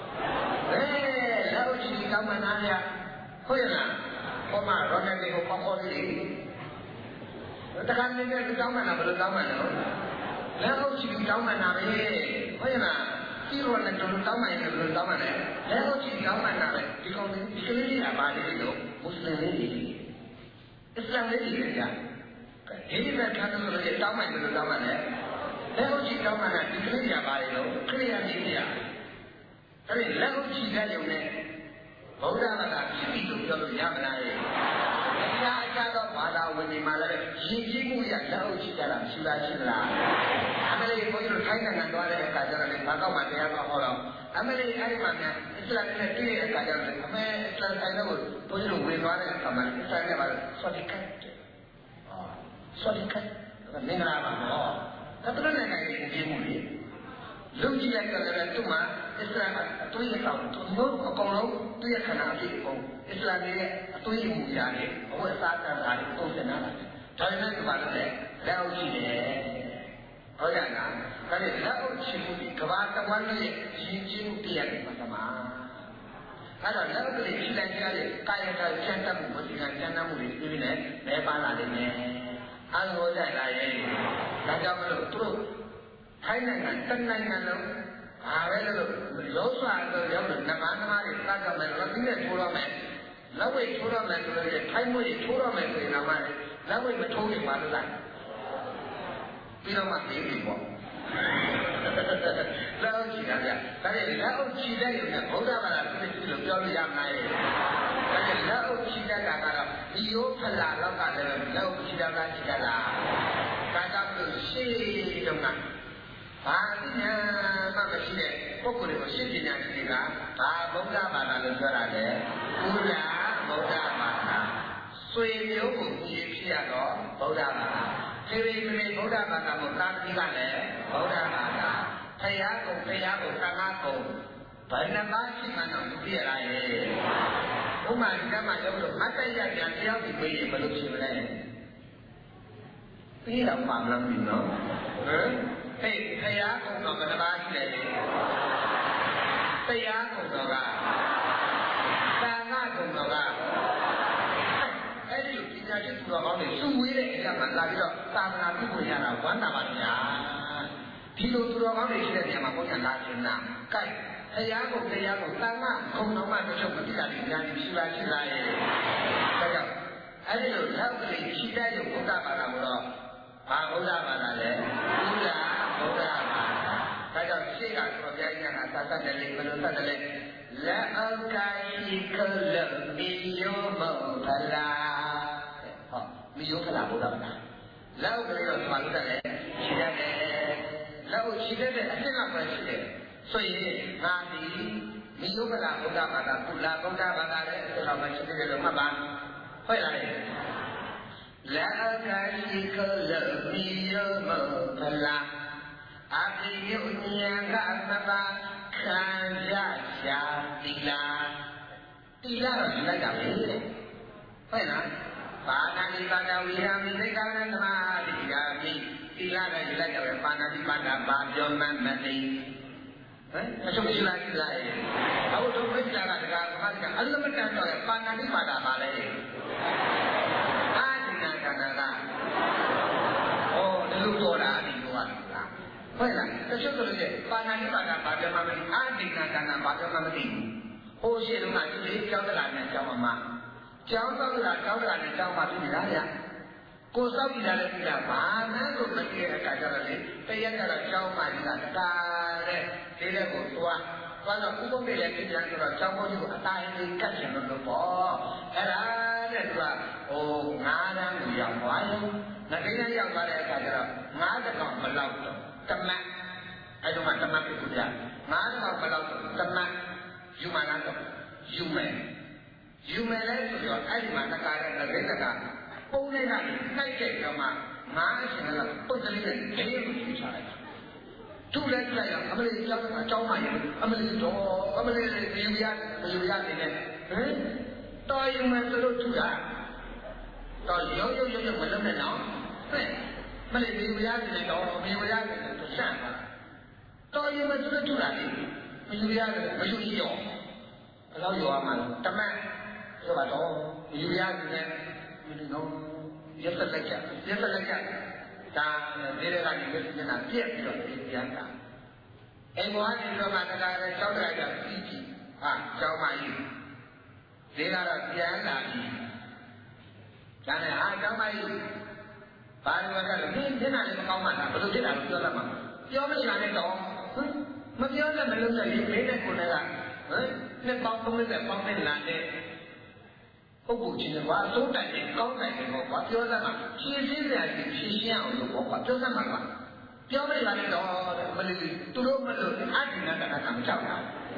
[SPEAKER 1] လောက်ချီတောင်းပန်နာရဟုတ်ရလားဟောမှာရောနယ်ကိုပေါက်လေးတခါနေနဲ့တောင်းပန်တာဘယ်လိုတောင်းပန်လဲလောက်ချီတောင်းပန်တာပဲဟုတ်ရလားဒီရောနဲ့တောင်းပန်ရင်ဘယ်လိုတောင်းပန်လဲလောက်ချီတောင်းပန်တာပဲဒီကောင်ဒီကလေးကပါလေလို့မွတ်စလင်လေးတွေအစ္စလာမ်လေးတွေကြာဒီကခါတော့လေတောင်းပန်လို့တောင်းပန်တယ်လက်ဟုတ်ချီတောင်းပန်တာဒီကလေးကပါလေလို့ခရိယာကြီးကြာအဲ့ဒီလက်ဟုတ်ချီတဲ့ရုံနဲ့ဗုဒ္ဓဘာသာဖြစ်ပြီလို့ပြောလို့ရမလားအခြားသောဘာသာဝင်တွေမှာလည်းရည်ကြီးမှုရလက်ဟုတ်ချီကြတာရှိလားအမေရိဘုန်းကြီးတို့ထိုင်းနိုင်ငံသွားတဲ့အခါကျတော့လေဘာတော့မှတရားမဟောတော့အမေရိအဲ့ဒီမှာများအစ္စလာမ်နဲ့တွေ့တဲ့အခါကျတော့အမေအစ္စလာမ်ဆိုင်တော့ဘုန်းကြီးတို့ဝင်သွားတဲ့အခါမှာအစ္စလာမ်နဲ့ပါဆော်ဒီကတ်မင်္ဂလာပါဟောဒါတရနိုင်ငံရဲ့ကြည့်မှုလေလူကြီးလိုက်ကြတယ်သူမှအစ္စလာမ်အတွေ့အကြုံသူတို့အကုန်လုံးတွေ့ရခဏအဖြစ်ပုံအစ္စလာမ်ရဲ့အတွေးမှုရတယ်အဝတ်စားတာတွေပုံစံနာတယ်ဒါပေမဲ့ဒီမှာလည်းလက်အုပ်ရှိတယ်ဟုတ်ရလားဒါနဲ့လက်အုပ်ရှိမှုဒီကဘာတဝန်းရဲ့ရှင်ချင်းတရားတွေမှာသမာအဲ့တော့လက်အုပ်လေးရှိလိုက်ကြတဲ့ကာယကကျန်တတ်မှုဝစီကကျန်တတ်မှုတွေပြည့်နေလဲပါလာနေတယ်အဲ့လိုကြလာရဲ့ဒါကြောင့်မလို့သူတို့ထိုင်းနိုင်ငံတနိုင်ငံလုံးအားပဲလို့ရောစွာတော့ရောက်လို့နမသမားတွေတတ်ကြမယ်လို့ဒီနဲ့ထိုးတော့မယ်လက်ဝိတ်ထိုးတော့မယ်ဆိုတော့ထိုင်းမွေးထိုးတော့မယ်ဆိုရင်တော့လက်ဝိတ်မထိုးရင်ပါလို့လားပြီးတော့မှသိပြီပေါ့လက်အုပ်ချီတာဗျဒါနဲ့လက်အုပ်ချီတဲ့ရုံနဲ့ဗုဒ္ဓဘာသာသိပြီလို့ပြောလို့ရမှာရဲ့ဒါနဲ့လက်အုပ်ချီတတ်တာကတော့ဒီယောဖလာလောက်ကလည်းလက်အုပ်ချီတာကချီတာလားဒါကြောင့်လို့ရှေ့တုန်းကဘာညာမှမရှိတဲ့ပုဂ္ဂိုလ်တွေကိုရှင်းပညာရှိတွေကဘာဗုဒ္ဓဘာသာလို့ပြောတာလဲဘုရားဗုဒ္ဓဘာသာဆွေမျိုးကိုကြည့်ဖြစ်ရတော့ဗုဒ္ဓဘာသာခေရိမေဗုဒ္ဓဘာသာကိုသာတိကလည်းဗုဒ္ဓဘာသာတရားကိုသံဃာကိုဘယ်နှပါးရှိမှတော့သိရလားရဲ့ဥမာဒီကမှာရောက်လို့မတ်တရပြန်တရားပြီးပြေးရင်ဘယ်လိုဖြစ်မလဲပြီးတော့ပါမလားမသိနော်ဟမ်ဟေးတရားကုံတော်ဘယ်နှပါးရှိလဲတရားကုံတော်ကသံဃာကုံတော်ကအဲ့ဒီပညာရှိသူတော်ကောင်းတွေစုဝေးတဲ့အရာမှာလာပြီးတော့သာသနာပြုဖို့ရတာဝမ်းသာပါဗျာဒီလိုသူတော်ကောင်းတွေရှိတဲ့နေရာမှာဘုရားလာခြင်းနာကဲတရားကိုသံဃာကုံတော်မှတစ်ချုပ်မသိတာဒီညာရှိပါရဲ့ဒါကြောင့်အဲ့ဒီလိုလောက်ကလေးရှိတဲ့ရုပ်ဘုရားဘာသာကိုတော့ဘာဗုဒ္ဓဘာသာလဲဘုရားဗုဒ္ဓဘာသာဒါကြောင့်ရှေ့ကတော့ဘုရားကြီးကသာသတယ်လေဘယ်လိုသတ်တယ်လဲလက်အောက်ကိုရှိခလို့မိယောမဖလာဟောမိယောဖလာဗုဒ္ဓဘာသာလက်အောက်ကလေးတော့ဘာလို့တတ်လဲရှိတတ်တယ်လက်အောက်ရှိတတ်တဲ့အစ်စ်ကပဲရှိတယ်ဆိုရင်ငါဒီမိယောဖလာဗုဒ္ဓဘာသာကုလာဗုဒ္ဓဘာသာလည်းအစ်စ်ကပဲရှိတယ်လို့မှတ်ပါဟုတ်လားလက်အကရှိခလို့မိယောမဖလာအပိယုဉာဏ်ကသဘာခံရရှာတိလာတိလာတော့ယူလိုက်တာပဲတဲ့ဟုတ်လားပါဏာတိပါဒဝိရမိသိက္ခာရသမာဓိယာမိတိလာတော့ယူလိုက်တာပဲပါဏာတိပါဒဘာပြောမှမသိဟမ်အချုပ်ရှိလားရှိလားအခုတို့ပြိဿကတကားသမာဓိကအလမတန်တော့ပါဏာတိပါဒပါလေအာဒီနာကနာကဩဒီလိုတော်တာဒီလိုကဟုတ်လားတချို့ဆိုလို့ပါဏာတိပါဒဘာပြောမှမသိအာဒီနာကနာဘာပြောမှမသိဟိုရှိတုန်းကသူလေးကြောင်းတလာနဲ့ကြောင်းမှာကျောင်းသောက်တာကျောင်းတလာနဲ့ကျောင်းမှာပြည်လားဗျာကိုစောက်ပြည်လာလည်းပြည်လားဘာမှကိုမသိတဲ့အခါကျတော့လေတရက်ကတော့ကျောင်းမှာကြီးတာတာတဲ့ဒီတဲ့ကိုသွားတော့ဥပုံတွေလည်းပြည်ပြန်ဆိုတော့ကျောင်းပေါ်ကြီးကိုအတိုင်းလေးကတ်ချင်လို့ပေါ့အဲ့ဒါတဲ့သူကဟို9တန်းကိုရောက်သွားရင်ငါကိန်းနဲ့ရောက်သွားတဲ့အခါကျတော့9တကောင်မလောက်တော့တမတ်အဲ့တော့မှတမတ်ကိုပြ9တကောင်မလောက်တော့တမတ်ယူမလားတော့ယူမယ်လဲဆိုတော့အဲ့ဒီမှာတကားတဲ့တကယ်ပုံနဲ့ကနေတိုက်တဲ့ကမှငါအရှင်ကပုတ်ကလေးနဲ့ဒင်းကိုချချလိုက်သူ့လည်းကြည့်ရအောင်အမလေးကျောင်းအကြောင်းမှရင်အမလေးတော့အမလေးယူရနေတယ်ဟင်တော်ယူမယ်ဆိုလို့ထူတာတော်ရုံမလုံးနဲ့တော့ဟဲ့မလေးယူရနေတယ်တော့မယူရနေတယ်သူစမ်းပါတော်ယူမယ်ဆိုလို့ထူတာလေမယူရတယ်မယူရောဘယ်လောက်ရောမှာတမန်ဆိုတော့ယူရနေတယ်ဒီတော့ရက်ဆက်လိုက်ကြဒါဒီရကနေပြည့်နေတာပြည့်ပြီးတော့ပြန်တာအိမ်ဘွားနေတော့မှတကားလည်းကြောက်လိုက်တာပြီးပြီဟာကြောက်မှကြီးဒီကတော့ပြန်လာပြီဒါနဲ့ဟာကြောက်မှကြီးဘာလို့လဲဆိုတော့ဒီမျက်နှာလည်းမကောင်းမှလားဘယ်လိုဖြစ်တာလဲပြောတတ်မှာပြောမချင်တာနဲ့တော့မပြောနဲ့မလုပ်နဲ့လေမင်းနဲ့ကိုယ်နဲ့ကဟမ်နှစ်ပေါင်း30ပေါင်းနဲ့လာတဲ့ပုဂ္ဂိုလ်ချင်းကဘာအစိုးတိုင်နဲ့ကောင်းတိုင်နဲ့ပေါ့ကွာပြောစမ်းမှာဖြည့်စည်းစရာဖြည့်ရှင်းအောင်လို့ပေါ့ကွာပြောစမ်းမှာကွာပြောမရနဲ့တော့မလို့သူတို့မလို့အဒိနာတကမကြောက်တာ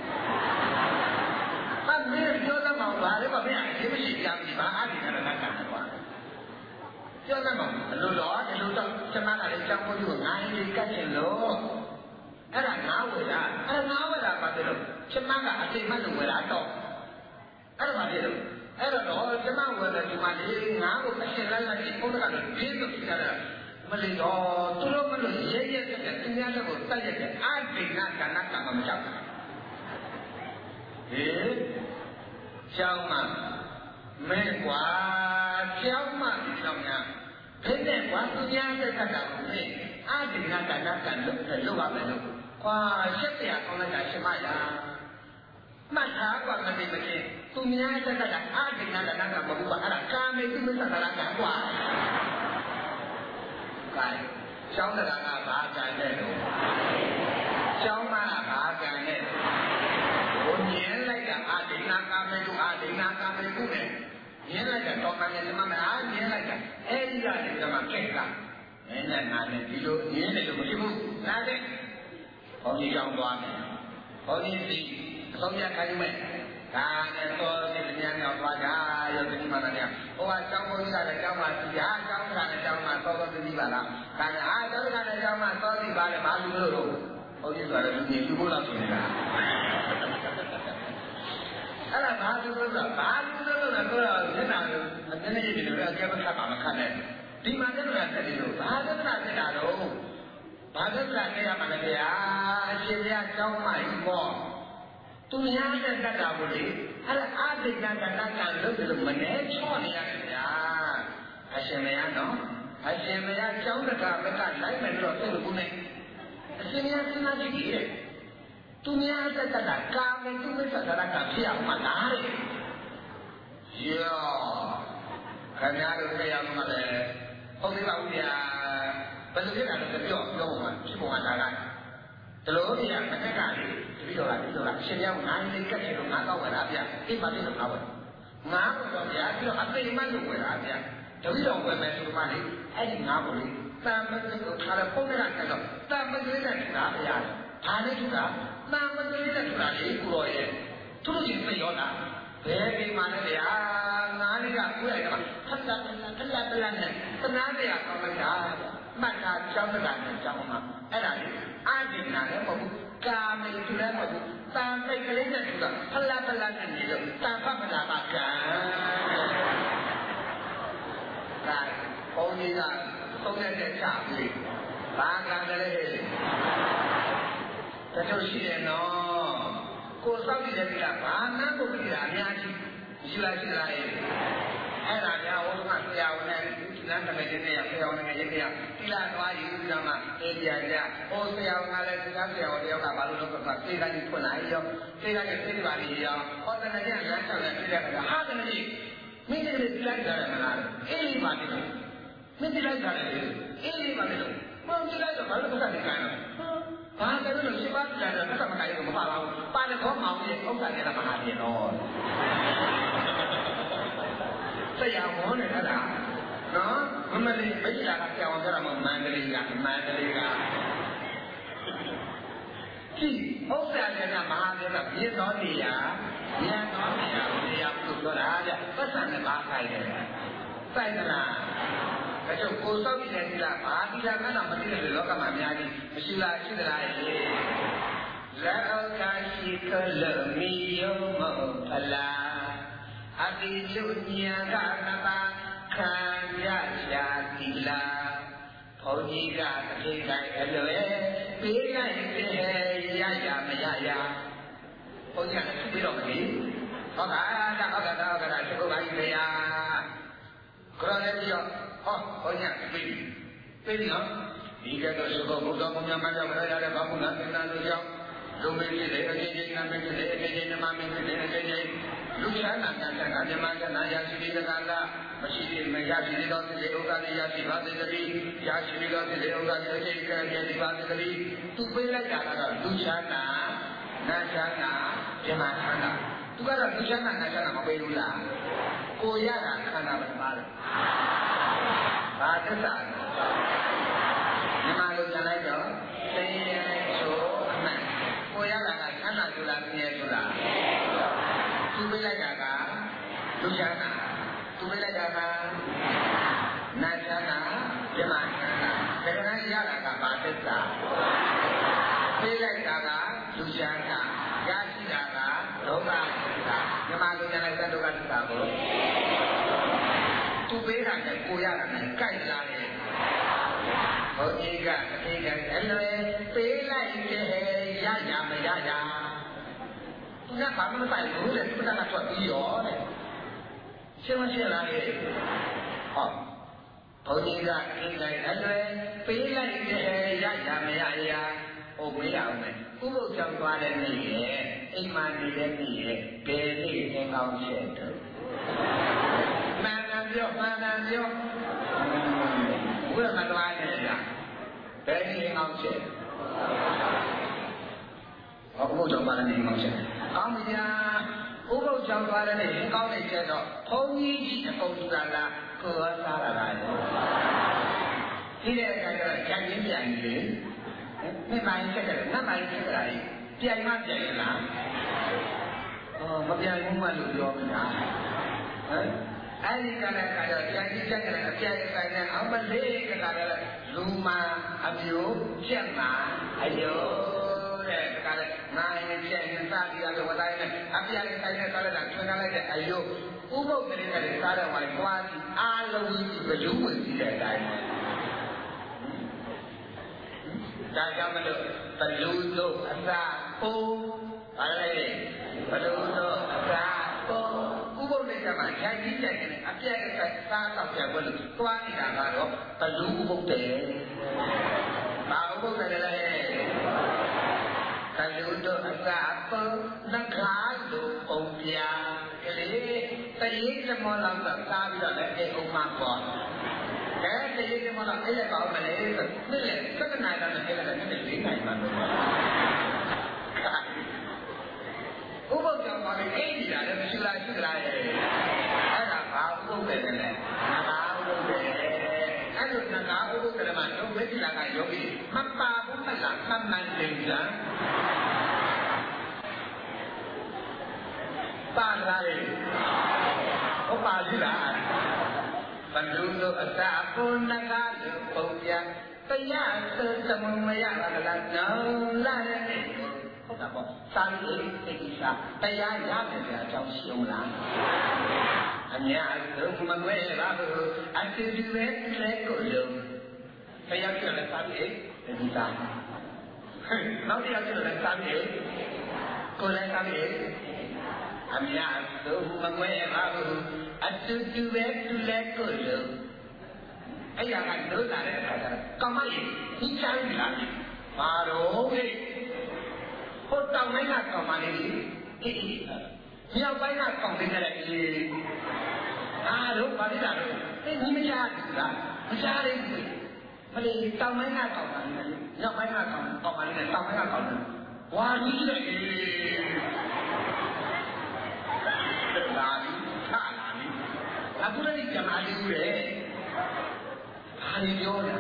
[SPEAKER 1] မမေးပြောစမ်းမှာဘာလဲမမေးအရေးမရှိပြပြီဘာအဒိနာတကကွာပြောစမ်းမှာအလိုတော့ဒီလိုတော့ကျမကလည်းကြောက်ဖို့ကိုငါးလေးကတ်ချင်လို့အဲ့ဒါငါးဝေတာအဲ့ငါးဝေတာဘာဖြစ်လို့ကျမကအတိတ်မှလို့ဝေတာတော့အဲ့ဒါဘာဖြစ်လို့အဲ့တော့ကျမဝယ်တယ်ဒီမှာလေငါ့ကိုအရှင်လိုက်ဒီဘုရားကလည်းပြင်းလို့ပြတာမလေးတော့သူတို့မလို့ရဲရဲတဲ့သူများတဲ့ကိုတက်ရက်တဲ့အဒိဏကဏ္ဍကမကြောက်ဘူးဟေးကျောင်းမှာမဲကွာကျောင်းမှာဒီဆောင်များဘယ်နဲ့ကွာသူများတဲ့ကတာကိုလေအဒိဏကဏ္ဍကလုပ်ရမယ်လို့ကွာရှက်တရားကောင်းလိုက်တာရှင်မရာမှတ်ထားကွာမသိမချင်းသူများတဲ့ကတာအဒိဏကဏ္ဍကမဟုတ်ဘူးအဲ့ဒါကာမေသူမသရကကွာကျောင်းတရားကဘာကံနဲ့လို့ကျောင်းမကဘာကံနဲ့ဘုံမြင်လိုက်တာအဒိဏကာမေတုအဒိဏကာမေတုနဲ့မြင်လိုက်တာတော့မှလည်းမမအားမြင်လိုက်တာအဲ့ဒီကနေတော့မှကိစ္စမင်းနဲ့ငါနဲ့ဒီလိုမြင်တယ်လို့မရှိဘူးနားတဲ့ဘုံကြီးကြောင်းသွားမယ်ဘုံကြီးစီအဆုံးရခိုင်းမယ်ဒါနဲ့တော့ဒီဉာဏ်ရောက်သွားကြရောဒီမှာလည်းဟိုကကျောင်းဘုန်းကြီးကလည်းကျောင်းမှာစီဟာကျောင်းကလည်းကျောင်းမှာသောသောသိပါလားဒါနဲ့ဟာကျောင်းကလည်းကျောင်းမှာသောသိပါလေဘာလို့လို့ဘုန်းကြီးကလည်းဒီလူဘုလားဆိုနေတာအဲ့ဒါဘာလို့လဲတော့ဘာလို့လဲတော့မျက်နှာလိုအတင်းကြီးတွေလည်းအကျမခတ်ပါမခတ်နဲ့ဒီမှာလည်းတက်တယ်လို့ဘာသစ္စာဖြစ်တာတော့ဘာသစ္စာနဲ့ရမှာလဲဗျာအရှင်ဘုရားကျောင်းမှာကြီးပေါ့သူများတဲ့တတ်တာကိုလေအဲ့ဒါအာသိဏကဏ္ဍကလုပ်တယ်လို့မနေချော့နေရတယ်ဗျာအရှင်ဘုရားနော်အရှင်ဘုရားကျောင်းတကာဘက်ကလိုက်မယ်လို့သိလို့ကိုနေအရှင်ဘုရားစဉ်းစားကြည့်ကြည့်သူများတဲ့တတ်တာကာမေသူမစ္ဆဒရကဖြစ်အောင်မလားတဲ့ယောခင်ဗျားတို့တရားမှလည်းဟုတ်ပြီပါဦးဗျာဘယ်လိုဖြစ်တာလဲပြောမှာဖြစ်ပုံကဒါကတလို့ဒီကမက်ကကလေးတပည့်တော်ကအရှင်ပြောင်းငါးလေးကက်တယ်လို့ငါတော့ဝယ်တာဗျအိမ်မှာပြလို့ငါဝယ်ငါတော့ဗျာပြီးတော့အသိမှတ်လို့ဝယ်တာဗျတပည့်တော်ဝယ်မယ်ဆိုမှလေအဲ့ဒီငါကိုလေတန်မကလေးကိုခါရပုံနဲ့တက်တော့တန်မကလေးနဲ့ထူတာဗျာဒါနဲ့ထူတာတန်မကလေးနဲ့ထူတာလေကိုတော်ရဲ့သူတို့ကြီးသိရောလားဘယ်ဒီမှာလဲဗျာငါးလေးကကိုယ်ရတာထပ်တာထပ်နဲ့သနာတရားကောင်းလိုက်တာမှတ်တာကျောင်းတကာနဲ့ကျောင်းမှာအဲ့ဒါလေအာဒိဏလည်းမဟုတ်ဘူးကာမေသူလည်းမဟုတ်ဘူးတန်စိတ်ကလေးနဲ့သူကဖလနဲ့နေလို့တန်ဖတ်မလာပါကံဒါဘုန်းကြီးကသုံးတဲ့ချပြီဘာကံတယ်လေတချို့ရှိတယ်နော်ကိုစောက်ကြည့်တဲ့ကိစ္စဘာမှမဟုတ်ဘူးအများကြီးရှိလားရဲ့အဲ့ဒါကြောင့်ဟိုကဆရာဝန်နဲ့ဒီလမ်းတမက်တဲ့ဆရာဝန်နဲ့ရေးတဲ့တိလာသွားယူပြီးတော့မှအေးပြန်ကြဟိုဆရာဝန်ကလည်းဒီကဆရာဝန်တယောက်ကဘာလို့လုပ်တော့စေကနေဖွင့်လာရောစေကနေသိပါလိမ့်ရောဟောတဲ့နေ့ကလမ်းလျှောက်တဲ့ပြတဲ့ကဟာတဲ့နေ့မိတဲ့တိလိုက်ကြတယ်မလားအေးပါတိလို့မိတိလိုက်ကြတယ်အေးပါတိလို့မဟုတ်တိလိုက်တော့ဘာလို့ပတ်သက်ကြတယ်ဘာကလည်းလို့ရှိပါကြတယ်ပတ်သက်မကြဘူးမပါဘူးပါတဲ့ခေါမောင်ရဲ့ဥစ္စာနဲ့မဟာပြင်တော့ဆရာဝန်နဲ့အဲ့ဒါနော်မလေးမိတ်လာကဆရာဝန်ဆိုတာမမန္တလေးကကြည့်ဥစ္စာနဲ့မဟာပြင်ကပြည့်တော်နေရဉာဏ်တော်နေရတရားပြုပြောတာကြပတ်စံနဲ့ပါခိုင်းတယ်စိုက်သလားဒါကြောင့်ကိုယ်စောက်ကြည့်တဲ့ဒီလားဘာဒီလားကတော့မသိတဲ့လောကမှာအများကြီးမရှိလားရှိသလားလက်အောက်ကရှိခလမီယုံမဖလားအတိကျညာကနမခံရရှာသီလာဘုန်းကြီးကတတိယအလွယ်ပေးလိုက်တဲ့ရရမရရဘုန်းကြီးကလည်းပြီးတော့မလို့ဟုတ်ကဲ့သကုပါကြီးဗျာခေါ်ရပြီးတော့ဟောဘုန်းကြီးကပြီးနော်ဒီကတော့သကုဘုရားဘုရားမကြောက်ရတဲ့ဘာမှမသိနာလို့ကြောင့်လူမင်းဖြစ်တယ်အချင်းချင်းနာမည်ဖြစ်တယ်အချင်းချင်းနမမင်းဖြစ်တယ်အချင်းချင်းလူချမ်းသာတဲ့ကဓမ္မကနာရရှိတဲ့ကလာမရှိသေးမရရှိသောစေဥက္ကဋ္ဌရရှိပါစေတည်းရရှိသောစေဥက္ကဋ္ဌအချင်းကဲဒီပါစေတည်းသူပေးလိုက်တာကတော့လူချမ်းသာနာချမ်းသာဓမ္မချမ်းသာသူကတော့လူချမ်းသာနာချမ်းသာမပေးဘူးလားကိုရတာခန္ဓာပဲပါလို့ဘာသစ္စာမြန်မာလိုကြလိုက်တော့သိရဲ့ချိုးအမှန်ကိုရတာကချမ်းသာဆိုတာသိရဲ့ဆိုတာသူပေးလိုက်တာကလူချမ်းသာသူပေးလိုက်တာကနာချမ်းသာဓမ္မချမ်းသာဒါကလည်းရတာကဘာသစ္စာပေးလိုက်တာကလူချမ်းသာရရှိတာကဒုက္ခသစ္စာမြန်မာလိုကြလိုက်တဲ့ဒုက္ခသစ္စာကိုရတယ်ကိုရတယ်ကြိုက်လာတယ်ဘုန်းကြီးကအတိတ်ကအလွယ်ပေးလိုက်တယ်ရရမရရသူကဘာမှမဆိုင်ဘူးလေသူကထွက်ပြီးရောတဲ့ရှင်းမရှင်းလားလေဟောဘုန်းကြီးကအတိတ်ကအလွယ်ပေးလိုက်တယ်ရရမရရဟိုမေးရအောင်မယ်ဥပုသ်ကြောင့်သွားတဲ့နေ့ရဲ့အိမ်မှာနေတဲ့နေ့ရဲ့ဘယ်နေ့သင်ကောင်းချက်တော့မှန်တယ်ပြောဘုရားမတော်နေတာဘယ်နေ့ကောင်းချက်ဥပုသ်ကြောင့်သွားတဲ့နေ့ကောင်းချက်ကောင်းပြီညာဥပုသ်ကြောင့်သွားတဲ့နေ့ကောင်းတဲ့ချက်တော့ဘုန်းကြီးကြီးအကုန်တူတာလားကိုယ်ကစားရတာလေဒီတဲ့အခါကျတော့ကြံ့ကြီးပြန်ပြီလေနှစ်ပိုင်းချက်တယ်နှစ်ပိုင်းချက်တာလေပြန်မှပြန်ရလားမပြန်ဘူးမှလို့ပြောမှာဟမ်အဲ့ဒီကလည်းခါတော့ကြံ့ကြီးချက်တယ်အပြည့်ဆိုင်နဲ့အောင်မလေးကလည်းလူမာအမျိုးချက်မှာအယိုးတဲ့ကလည်းငါရင်ချက်ရင်စားပြီးတော့ဝတ်တိုင်းနဲ့အပြည့်ဆိုင်နဲ့စားလိုက်တာထွင်ထားလိုက်တဲ့အယိုးဥပုသ်ကလေးကလည်းစားတော့မှလည်းသွားပြီးအားလုံးကြီးဘယ်လိုဝင်ပြီးတဲ့အတိုင်းဒါကြောင့်မလို့ဘလူတို့အစာပိုးဘာလဲဘလူတို့အစာပိုးဥပုသ်နေ့ကမှခြိုက်ကြီးကြိုက်တယ်အပြည့်အစုံစားတော့ပြန်လို့သွားနေတာကတော့ဘလူဥပုသ်တယ်ဘာဥပုသ်တယ်လဲဘလူတို့အစာပိုးနှခါတို့ပုံပြကလေးတရေကမောလောက်တော့စားပြီးတော့လည်းအိမ်ဥမှာပေါ့အဲ့ဒီရေမလားအဲ့ရကောင်းမလဲဆိုနေ့လေစက္ကနာတော့လည်းအဲ့ဒါနဲ့လေးနိုင်မှာလို့ဥပုသ်ကြောင့်ပါလေအဲ့ဒီတာလည်းမရှိလားရှိလားရဲ့အဲ့ဒါဘာဥပုသ်ပဲလဲငါဥပုသ်ပဲအဲ့လိုငါဥပုသ်ကလည်းမတော့ဝိသီလာကယောဂီမပါဘူးမလားမှန်မှန်တင်ကြပါလားလေဟုတ်ပါပြီလားဘလူတို့အစာပုဏ္ဏကလို့ပုံပြတရားသုသမုံမရပါလားနောင်လာတဲ့နေ့ဟုတ်တာပေါ့သာရိတိကိစ္စတရားရမယ်ဆိုအကြောင်းရှင်းလားအများဆုံးမကွဲပါဘူးအတူတူပဲလက်ကိုလုံးတရားကျလည်းသာရိတိကိစ္စနောက်တရားကျလည်းသာရိကိုလည်းသာရိအများဆုံးမကွဲပါဘူးအတူတူပဲတူလက်ကိုလုံးအဲ့ဒါကလုံးလာတဲ့အခါကျတော့ကမကြီးဒီချမ်းလာပြီဘာတော့ဟဲ့ဟိုတောင်ပိုင်းကကမလေးအေးမြောက်ပိုင်းကကောင်းနေတဲ့အေးအားတော့ဘာဖြစ်တာလဲအေးဒီမကြားဘူးလားမကြားသေးဘူးမလေးတောင်ပိုင်းကကောင်းပါလေမြောက်ပိုင်းကကောင်းပါလေတောင်ပိုင်းကကောင်းတယ်ဝါကြီးတဲ့အေးလာပြီအခုလည်းကြမှာလေးဦးလေဘာလို့ပြောလဲ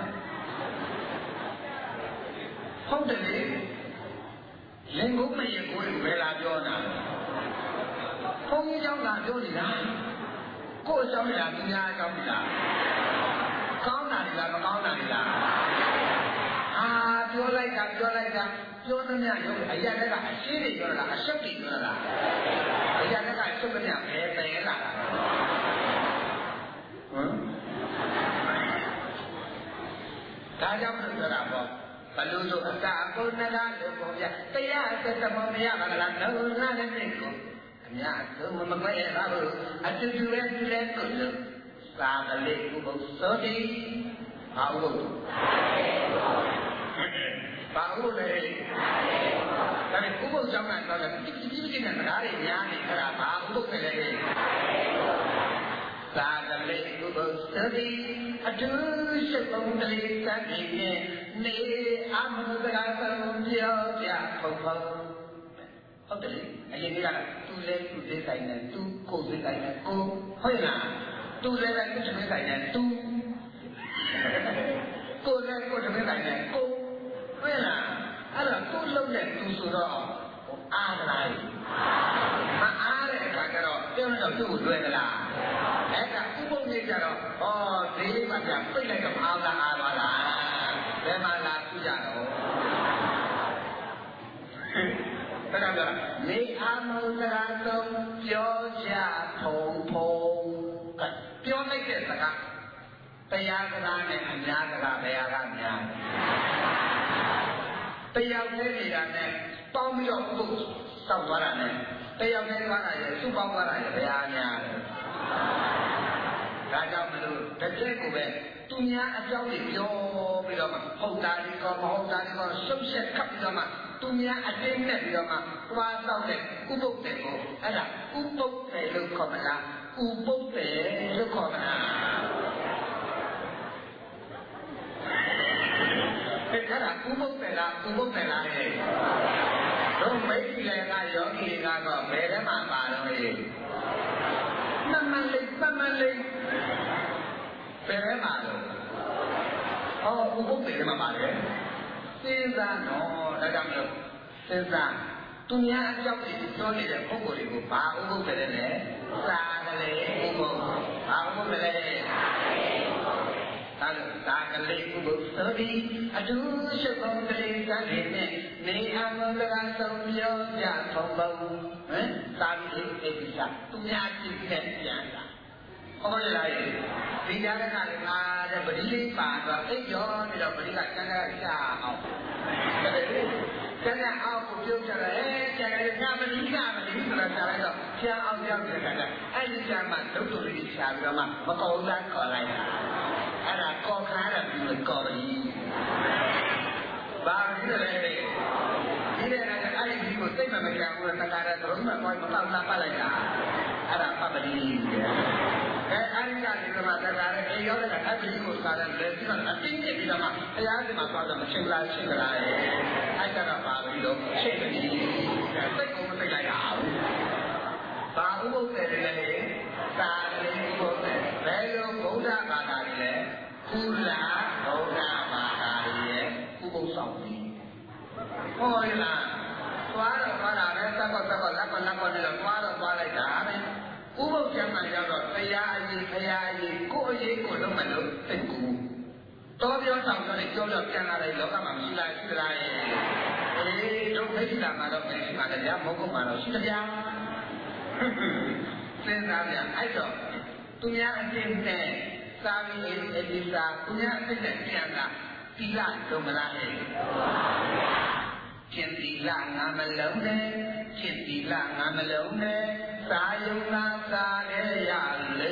[SPEAKER 1] ဟုတ်တယ်လေလင်ကုန်မရင်ကိုယ်ဘယ်လာပြောတာဘုန်းကြီးเจ้าကပြောနေတာကိုယ်เจ้าညာသူများเจ้าညာကောင်းတာလားမကောင်းတာလားပြောလိုက်တာပြောသမျှရုပ်အရာတကအရှင်းတွေပြောတာအရှက်တွေပြောတာအရာတကအရှက်တွေပဲပယ်လာတာဒါကြောင့်ပြောတာပေါ့ဘလူတို့အစာအကုန်နဂါလို့ပေါ့ဗျတရားအသက်သမမရပါလားလုံးလာတဲ့နေ့ကိုအများဆုံးမကွဲပါဘူးအတူတူပဲတူလဲကိုလို့သာကလေးဥပုသ်သောတိဘာဥပုသ်ဘာဥပုသ်လဲဒါနဲ့ဥပုသ်ကြောင့်ကတော့ဒီနဲ့နားရများနေခါဘာဥပုသ်လဲသာကလေးဥပုသ်သောတိအတူရှိပုံတလေးစနေနဲ့နေအမှုစကားဆုံးပြောပြဖို့ဟုတ်တယ်အရင်ကသူလဲသူသိဆိုင်တယ်သူကိုသိဆိုင်တယ်ကိုဟုတ်လားသူလဲလည်းသူသိဆိုင်တယ်သူကိုလည်းကိုသိဆိုင်တယ်ကိုဟုတ်လားအဲ့တော့သူ့လုံးနဲ့သူဆိုတော့အားလားမအားတဲ့အခါကျတော့ပြောလို့သူ့ကိုလွယ်သလားအဲ့ဒါဥပုံနေကြတော့ဟောဒီမှာပြန်ပြိတ်လိုက်တော့အားလားအားပါလားဘယ်မှာလာသူကြတော့အဲ့ဒါကနေအာမုံစကားဆုံးပြောကြဖုံဖုံပြောလိုက်တဲ့စကားတရားစကားနဲ့အများစကားဘယ်ဟာကများတရားသေးနေတာနဲ့ပေါင်းပြီးတော့ပုတ်စောက်သွားတာနဲ့တရားသေးသွားတာရဲ့စုပေါင်းသွားတာရဲ့ဘယ်ဟာများလဲဒါကြောင့်မလို့တစ်ချက်ကိုပဲသူများအကြောင်းတွေပြောပြီးတော့မှဟုတ်တာဒီကောမဟုတ်တာဒီကောရှုပ်ရှက်ခတ်ပြီးတော့မှသူများအတင်းနဲ့ပြီးတော့မှသွားတော့တဲ့ဥပုပ်တယ်ကိုအဲ့ဒါဥပုပ်တယ်လို့ခေါ်မလားဥပုပ်တယ်လို့ခေါ်မလားအဲ့ဒါဥပုပ်တယ်လားဥပုပ်တယ်လားရဲ့တို့မိတ်လည်းကယောဂီတွေကတော့ဘယ်ထဲမှာပါတော့ရဲ့မမလေးဘယ်ထဲမှာတော့ဥပုပ်တယ်မှာပါတယ်စဉ်းစားတော့ဒါကြောင့်လို့စဉ်းစားသူများအကြောင်းတွေပြောနေတဲ့ပုဂ္ဂိုလ်တွေကိုဘာဥပုပ်တယ်လဲစာကလေးဥပုပ်ဘာဥပုပ်တယ်လဲဒါလို့သာကလေးဥပုပ်ဆိုပြီးအတူရှုပ်ကုန်ကလေးကလေးနဲ့နေအမလကဆုံးပြောကြထုံပုံသာပြီးအိပိစာသူများကြည့်တဲ့ပြန်တာဟုတ်ကဲ့လားဒီကြားကလည်းငါတဲ့ပရိလေးပါတော့အိပ်ရောနေတော့ပရိကကျန်တဲ့ရှာအောင်ကျန်တဲ့အောက်ကိုပြုတ်ကြတယ်ကျန်တဲ့ငါမလီဆိုတာရှာလိုက်တော့ရှာအောင်ရောက်တဲ့ခါကျအဲ့ဒီကျန်မှဒုက္ခလေးရှာပြီးတော့မှမကောင်းလားခေါ်လိုက်တာအဲ့ဒါကောခါရပြီးကောရီဘာဖြစ်လဲဒီတဲ့အဲ့ဒီကိုစိတ်မကြောက်ဘူးတခါတည်းသုံးမှတော့မကောက်လာပတ်လိုက်တာအဲ့ဒါပပတိအဲ့ဒီကနေကမှတခါတည်းအေရောတဲ့အဲ့ဒီကိုစားတယ်လေပြီးတော့အတင်းပြပြီးတော့မှတရားစီမှာသွားတော့မချင်းလားရဲ့အဲ့ဒါကပါပြီးတော့ချိန်နေစိတ်ကိုမသိလိုက်ရဘူးဘာဥပုပ်တယ်လဲသာလေးဥပုပ်တယ်ဘယ်လိုဗုဒ္ဓဘာသာကြီးလဲကုလဗုဒ္ဓဘာသာကြီးရဲ့ဥပုပ်ဆောင်ပြီးဟောရလားသွားတော့သွားတာပဲစက်ကောလက်ကောနဲ့တော့သွားလိုက်တာပဲဥပုပ်ကျမ်းမှာရောက်တော့တရားအရေးကိုယ်အရေးကိုလုံးမလို့သိကူတော်ပြောဆောင်တော့ကြောတော့ပြန်လာတဲ့လောကမှာမရှိလားရှိသလားတို့ဖိတ်တာမှာတော့မရှိပါနဲ့ဗျာမဟုတ်မှာတော့ရှိသဗျာစဉ်းစားဗျာအဲ့တော့သူများအသိနဲ့စာမီးအဒီစာသူများအသိနဲ့ပြန်လာသီလလုံးမလားဟဲ့ဖြစ်သီလငါမလုံးနဲ့ဖြစ်သီလငါမလုံးနဲ့သာယုံသာသာလည်းရလေ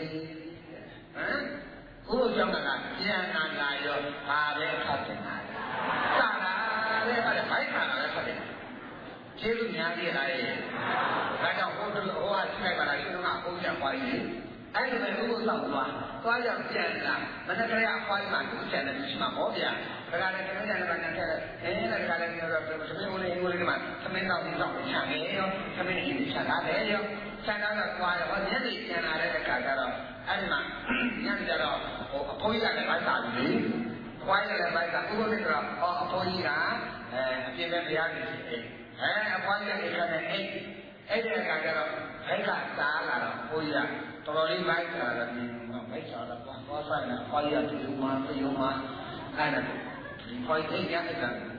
[SPEAKER 1] ဟမ်ဘုရားကြောင့်ကပြန်လာရောဘာပဲခတ်တင်တာသာတာလည်းဘာလဲဘိုက်ခါတာလည်းခတ်တယ်ကျေးဇူးများကြီးလားရဲ့ဒါကြောင့်ဟိုကရှိလိုက်ပါလားရှင်ကဘုရားပွားကြီးအဲ့ဒီပဲဘုရားဆောင်သွားကြပြန်လာမနက်ကလေးအဖွားကြီးမှသူ့ချန်တယ်ရှိမှာပေါ့ဗျာဒါကလည်းသမင်းချန်တဲ့ကနေခဲ့တယ်ဒါကလည်းပြောတော့သမင်းဦးလေးဒီမှာသမင်းတော့ဒီတော့ချန်နေရောသမင်းကြီးချန်တာလေရောချန်တာတော့သွားရောညနေပြန်လာတဲ့အခါကျတော့အဲ့ဒီမှာညနေကျတော့ဟိုအဖိုးကြီးကလည်းဗိုက်စာပြီခွိုင်းလည်းဗိုက်စာဥပဒေဆိုတော့အဖိုးကြီးကအပြင်းနဲ့တရားကြီးရှိအဖွားကြီးကလည်းအဲ့ဒီအခါကျတော့ဘိုက်ကစားလာတော့ဘိုးကြီးကတော်တော်လေးဘိုက်စားလာတယ်ဘိုက်စားတော့သွားဆိုင်တာခွာရတူမှာပြုံးမှာအဲ့ဒါဒီခွာအိတ်ရတဲ့က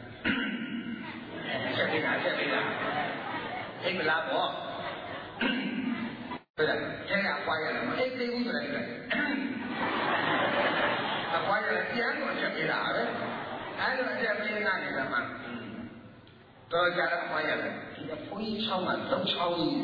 [SPEAKER 1] ချက်နေတာအိတ်မလားပေါ့ဟုတ်လားချက်ရခွာရတယ်မအိတ်သေးဘူးဆိုတယ်အခွာရပြန်တော့ချက်နေတာပဲအဲ့လိုအချက်ပေးနေတာမှတော်ကြတော့ခွာရတယ်ဒီအဖိုးကြီးချောင်းကသုံးချောင်းကြီး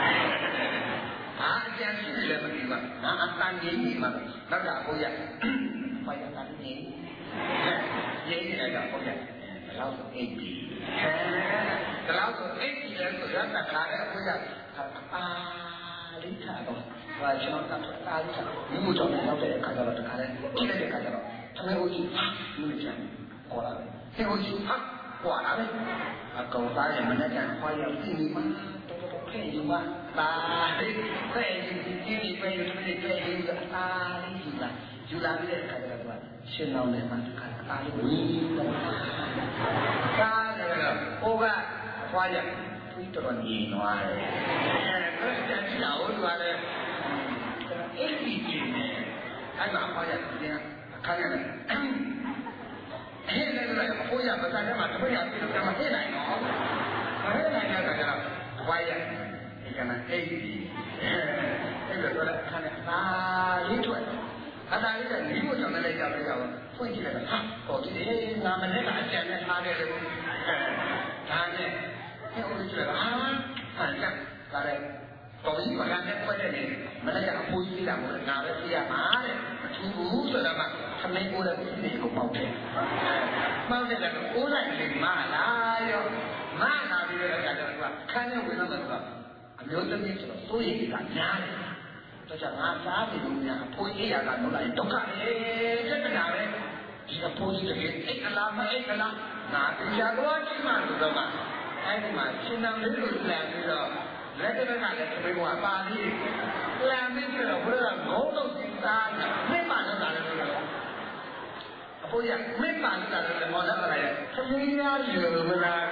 [SPEAKER 1] အကျဉ်းရှိလည်းမသိပါဘူး။အတန်ကြီးကြီးမှာနောက်တာဘုရားဖိုင်တာနေရေးနေတော့ဘုရားဘယ်လောက်ဆိုအိပ်ပြီ။ဘယ်လောက်ဆိုအိပ်ပြီလဲဆိုရတာခါတဲ့ဘုရားအာလိထာတော့ဘာကျွန်တော်ကတော့အာလိထာမြို့ကြောင့်ရောက်တဲ့အခါကျတော့တခါလဲအိပ်တဲ့အခါကျတော့သမီးဦးကြီးမြို့ချမ်းခေါ်လာတယ်။သမီးဦးကြီးကွာလာတယ်။အကောင်သားရဲ့မနေ့ကခွာရောက်စီမှာခဲ့ယူမှာတာလေးခဲ့ယူဒီပဲယူတယ်ခဲ့ယူတာလေးယူလာပြီးတဲ့အခါကျတော့ရှင်းအောင်လည်းမှတစ်ခါတာလေးဝီးတာလည်းဟိုကခွာရပြီးတော့ညီနွားတယ်အဲ့ဒါကျချောင်းသွားတယ်အဲ့ဒီကြီးနဲ့အဲ့မှာခွာရပြန်အခါရတယ်အဲ့ဒါလည်းဘိုးရပါစားတယ်မှာတပည့်ရပြီးတော့မသိနိုင်တော့မသိနိုင်တဲ့အခါကျတော့ခွာရဒီကနေ့အဲ့ဒီအဲ့ဒါတော့ခဏသာလေးထွက်အတားလေးကမိဖို့ကြောင့်လည်းကြောက်လိုက်တော့ဖွင့်ကြည့်လိုက်တော့ဟောဒီငါမနေ့ကအကြံနဲ့ထားခဲ့တယ်ဒါနဲ့ဟဲ့ဦးကြီးကဟာဆက်ဒါလည်းတော်ကြီးကလည်းဖွင့်တယ်လေမနေ့ကအဖိုးကြီးကလည်းငါပဲသိရမှာတဲ့မထူးဘူးဆိုတော့မှသမင်းကိုလည်းဒီကိုပေါက်တယ်ပေါက်တယ်လည်းကိုးလိုက်တယ်မလားရောမလာပြီးတော့ကတော့ခန်းနဲ့ဝင်တော့တော့အမျိုးသမီးဆိုတော့စိုးရိမ်တာများတယ်တော့ကြောင့်ငါစားပြီးလို့များအဖိုးကြီးရကတော့လိုက်ဒုက္ခလေပြဿနာပဲဒီအဖိုးကြီးတကယ်အိတ်ကလားမအိတ်ကလားငါတရားတော်ကြီးမှဆိုတော့မှအဲ့ဒီမှာရှင်းတော်လေးကိုလမ်းပြီးတော့လက်တက်ကလည်းသမီးကပါလိလမ်းပြီးတော့ဘုရားငုံတော့စီသားမင်းပါတော့တာလည်းအဖိုးကြီးမင်းပါတော့တာလည်းမော်တော့လည်းသမီးများယူမလား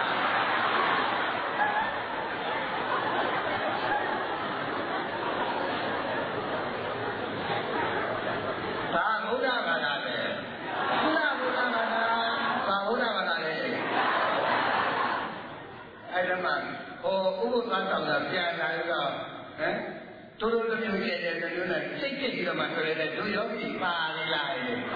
[SPEAKER 1] ဘာဘုရားဘာသာလဲဘုရားဘာသာဘာဘုရားဘာသာလဲအဲ့ဒါမှဟိုဥပ္ပခါဆောင်တာပြန်လာတော့ဟမ်တို့တို့မျိုးကျဲတဲ့မျိုးနဲ့စိတ်ကြည့်ပြီးတော့မှဆိုရတဲ့တို့ယောဂီပါလေလား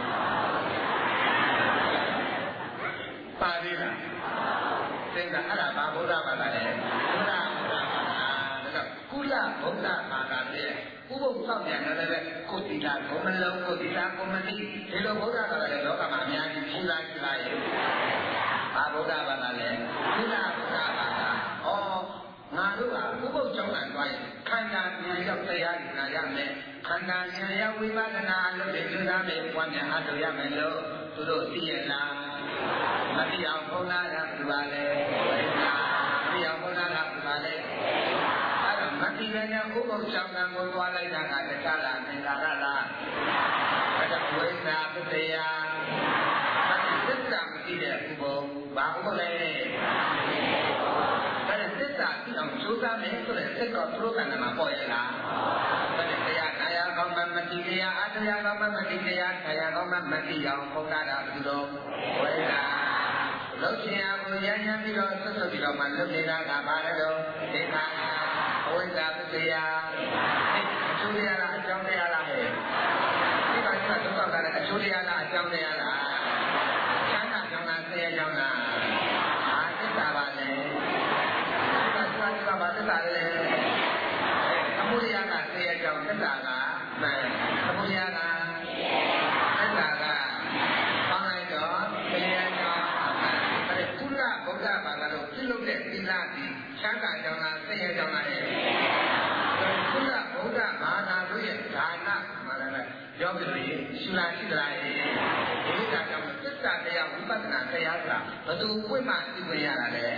[SPEAKER 1] ပါလေလားသင်္ကအဲ့ဒါဘာဘုရားဘာသာလဲဘုရားဘာသာဒါကုလဘုရားဘာသာလေဥပုသ်ဆောင်ပြန်တယ်လည်းကိုတိတာကိုမလုံးကိုတိတာကိုမသိဒီလိုဘုရားကလည်းလောကမှာအများကြီးထူလာကြလားရဲ့ဘာဘုရားဘာသာလဲကုလဘုရားဘာသာဩငါတို့ကဥပုသ်ကြောင့်လည်းသွားရင်ခန္ဓာဉာဏ်ရောက်တရားဉာဏ်ရမယ်ခန္ဓာဉာဏ်ရောက်ဝိပဿနာလို့ဒီလိုသားမယ်ပွားများအားထုတ်ရမယ်လို့သူတို့သိရလားမသိအောင်ဘုရားကသူပါလေမသိအောင်ဘုရားကသူပါလေမတိရနဲ့ဥပုသ်ကြောင့်ကံကိုသွားလိုက်တာကတခြားလားသင်္ခါရလားအဲ့ဒါဝိသပတ္တယာမတိသစ္စာမသိတဲ့ဥပုသ်ဘာဥပုသ်လဲအဲ့ဒါသစ္စာသိအောင်ကြိုးစားမယ်ဆိုတဲ့စိတ်တော်သူတို့ကံမှာပေါ်ရလားအဲ့ဒါတရားနာယကောင်းမှမတိတရားအတရားကောင်းမှမတိတရားဆရာကောင်းမှမတိအောင်ဘုရားတာပြုတော်ဝိသလောက်ချင်အောင်ရမ်းရမ်းပြီးတော့ဆွတ်ဆွတ်ပြီးတော့မှလုပ်နေတာကဘာလဲတော့ဒိဋ္ဌာဝိဇ္ဇာပစ္စယအကျိုးတရားလားအကြောင်းတရားလားဟဲ့ဒီကနေ့ကတော့ကလည်းအကျိုးတရားလားအကြောင်းတရားလားချမ်းသာကြောင်းလားဆင်းရဲကြောင်းလားအာသစ္စာပါလေဒီကနေ့ကဘာသစ္စာလဲသမုဒယကဆင်းရဲကြောင်းသစ္စာကမှန်သမုဒယကသစ္စာကပေါင်းလိုက်တော့ဆင်းရဲကြောင်းအဲ့ကုလဗုဒ္ဓဘာသာတို့ပြုလုပ်တဲ့သီလဒီချမ်းသာကြောင်းလားဆင်းရဲကြောင်းလားကုလဗုဒ္ဓဘာသာတို့ရဲ့ဒါနမှာလည်းပြောပြလို့ရှုလာရှိသလားဒီကကြောင့်သစ္စာတရားဝိပဿနာတရားဆိုတာဘယ်သူပွင့်မှသိခွင့်ရတာလဲ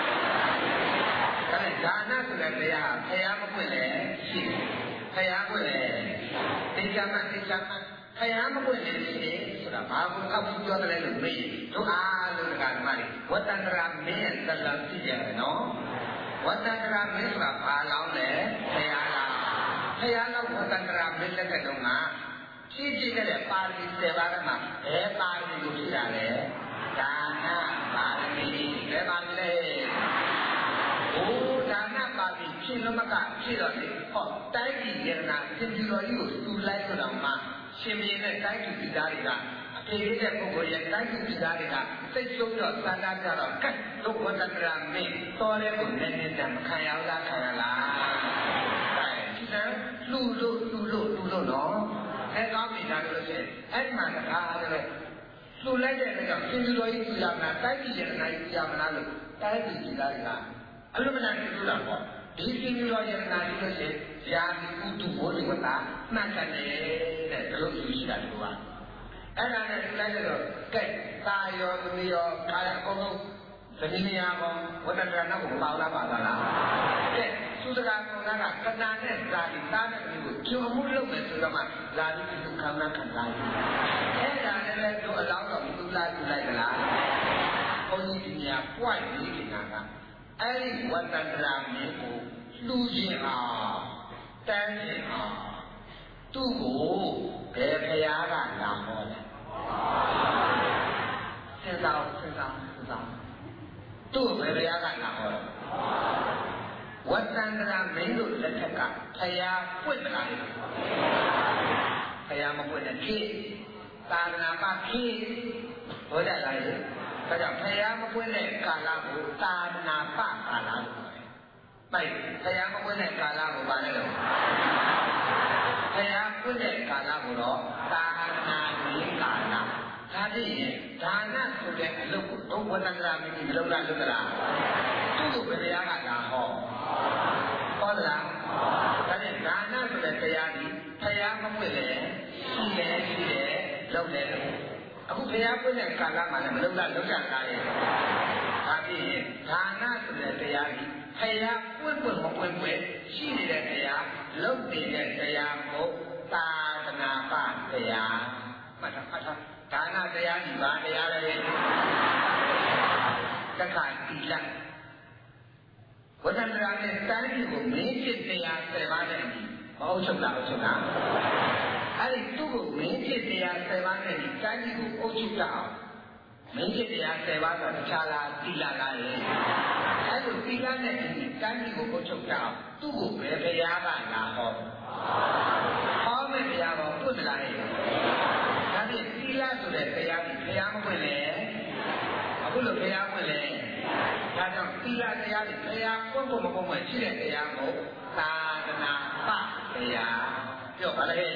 [SPEAKER 1] ဒါနဲ့ဒါနဆိုတဲ့တရားဟာဘုရားမပွင့်လေရှိဘုရားပွင့်လေသိချမ်းမှသိချမ်းမှဘုရားမပွင့်လေရှိတယ်ဆိုတာဘာကိုကောက်ပြီးပြောတယ်လဲလို့မေးတို့အားလို့ကဓမ္မတွေဝတ္တန္တရာမင်းရဲ့သလသိကြတယ်နော်ဝတ္တန္တရာမင်းဆိုတာဘာလောင်းလဲဘုရားလားဘုရားလောက်ဝတ္တန္တရာမင်းလက်ထက်တုန်းကဖြည့်ဖြည့်တဲ့ပါဠိ7ပါးကမှဘယ်ပါဠိကိုဖြည့်တာလဲဒါနပါဠိဘယ်ပါဠိလဲဘုဒါနပါဠိဖြည့်လို့မကဖြည့်တော့လေဟောတိုင်းပြည်ရနာသင်္ကြန်တော်ကြီးကိုသူလိုက်ဆိုတော့မှရှင်မင်းနဲ့တိုင်းသူပြည်သားတွေကအဖေလေးတဲ့ပုဂ္ဂိုလ်ရဲ့တိုင်းသူပြည်သားတွေကစိတ်ဆုံးတော့သန္တာကြတော့ကတ်ဒုက္ခတတရာမင်းတော်တဲ့ကိုနည်းနည်းတည်းမခံရဘူးလားခံရလားအဲဒီကလူလို့နော်အဲကောင်းပြီလားလို့ဆိုရင်အဲ့ဒီမှာတခါတယ်လှူလိုက်တဲ့အခါကျရှင်သူတော်ကြီးပြရမလားတိုက်ကြည့်ရတဲ့နိုင်ပြရမလားလို့တိုက်ကြည့်ကြတာကအလုံးမနာပြုတာပေါ့ဒီရှင်သူတော်ရဲ့နာကြီးလို့ဆိုရင်ယာတိဥတုဘောဓိဝတ္တမှတ်တယ်တဲ့ဒါလို့ယူရှိတာတို့ကအဲ့ဒါနဲ့လိုက်တော့ကဲသာယောသမီးရောခါရအကုန်လုံးသမီးမယားကောဝတ္တရဏကိုပါလာပါလားကဲသုဒ္ဓဂါကောကကနာနဲ့ဇာတိသားနဲ့သမီးကိုကြုံမှုလုပ်မယ်ဆိုတော့မှဇာတိသူခံနာခံစားရအဲ့ဒါနဲ့လည်းတို့အလောင်းတော်သူလိုက်လိုက်သလားဘုန်းကြီးဒီညာပွိုက်ပြီးနေတာကအဲ့ဒီဝတ္တရာမင်းကိုလှူခြင်းအောင်တန်းခြင်းအောင်သူ့ကိုဘယ်ဖရာကလာဟောလဲစဉ်းစားသူ့ဘယ်ဖရာကလာဟောလဲဝတ္တန္တရာမင်းတို့လက်ထက်ကဖရာပွင့်လာတယ်ဘုရားမပွင့်တဲ့ခေသာသနာ့ခေဟုတ်တယ်လားဒါကြောင့်ဘုရားမပွင့်တဲ့ကာလကိုသာသနာ့ကာလလို့ခေါ်တယ်။မိုက်ဘုရားမပွင့်တဲ့ကာလကိုဘာလဲလို့ဘုရားပွင့်တဲ့ကာလကိုတော့သာသနာ့ကာလဒါဖြင့်ဒါနဆိုတဲ့အလုပ်ကိုသုံးဝတ္တရာမင်းကြီးလုပ်လားသူ့ကိုဘယ်တရားကလာဟောဟုတ်လားဒါဖြင့်ဒါနဆိုတဲ့တရားဒီဘုရားမပွင့်လေရှိတယ်လုပ်တယ်အခုဘုရားပွင့်တဲ့ကာလမှာလည်းမလုပ်လားလုပ်ရတာရဲ့ဒါဖြင့်ဒါနဆိုတဲ့တရားဒီဘုရားပွင့်မပွင့်ရှိနေတဲ့တရားလုပ်နေတဲ့တရားကိုသာသနာ့တရားမှတ်ထားဒါနတရားဒီဘာတရားလဲတက္ကသီလဝတ္တန္တရာနဲ့တန်းကြီးကိုမင်းဖြစ်တရား10ပါးနဲ့မဟုတ်ချုပ်တာအဲ့ဒီသူ့ကိုမင်းဖြစ်တရား10ပါးနဲ့တန်းကြီးကိုအုပ်ချုပ်တာအောင်မင်းဖြစ်တရား10ပါးဆိုတခြားလားသီလလားလေအဲ့လိုသီလနဲ့တန်းကြီးကိုအုပ်ချုပ်တာအောင်သူ့ကိုဘယ်ဘုရားကလာဟောမဲ့ဘုရားကပွတ်လာရဲ့ဒါဖြင့်သီလဆိုတဲ့တရားကိုဘုရားမပွင့်လေအခုလိုဘုရားပွင့်လေဒါကြောင့်သီလတရားကိုဘုရားပွင့်မပွင့်ရှိတဲ့တရားကိုသာသနာ့တရားပြောပါလေ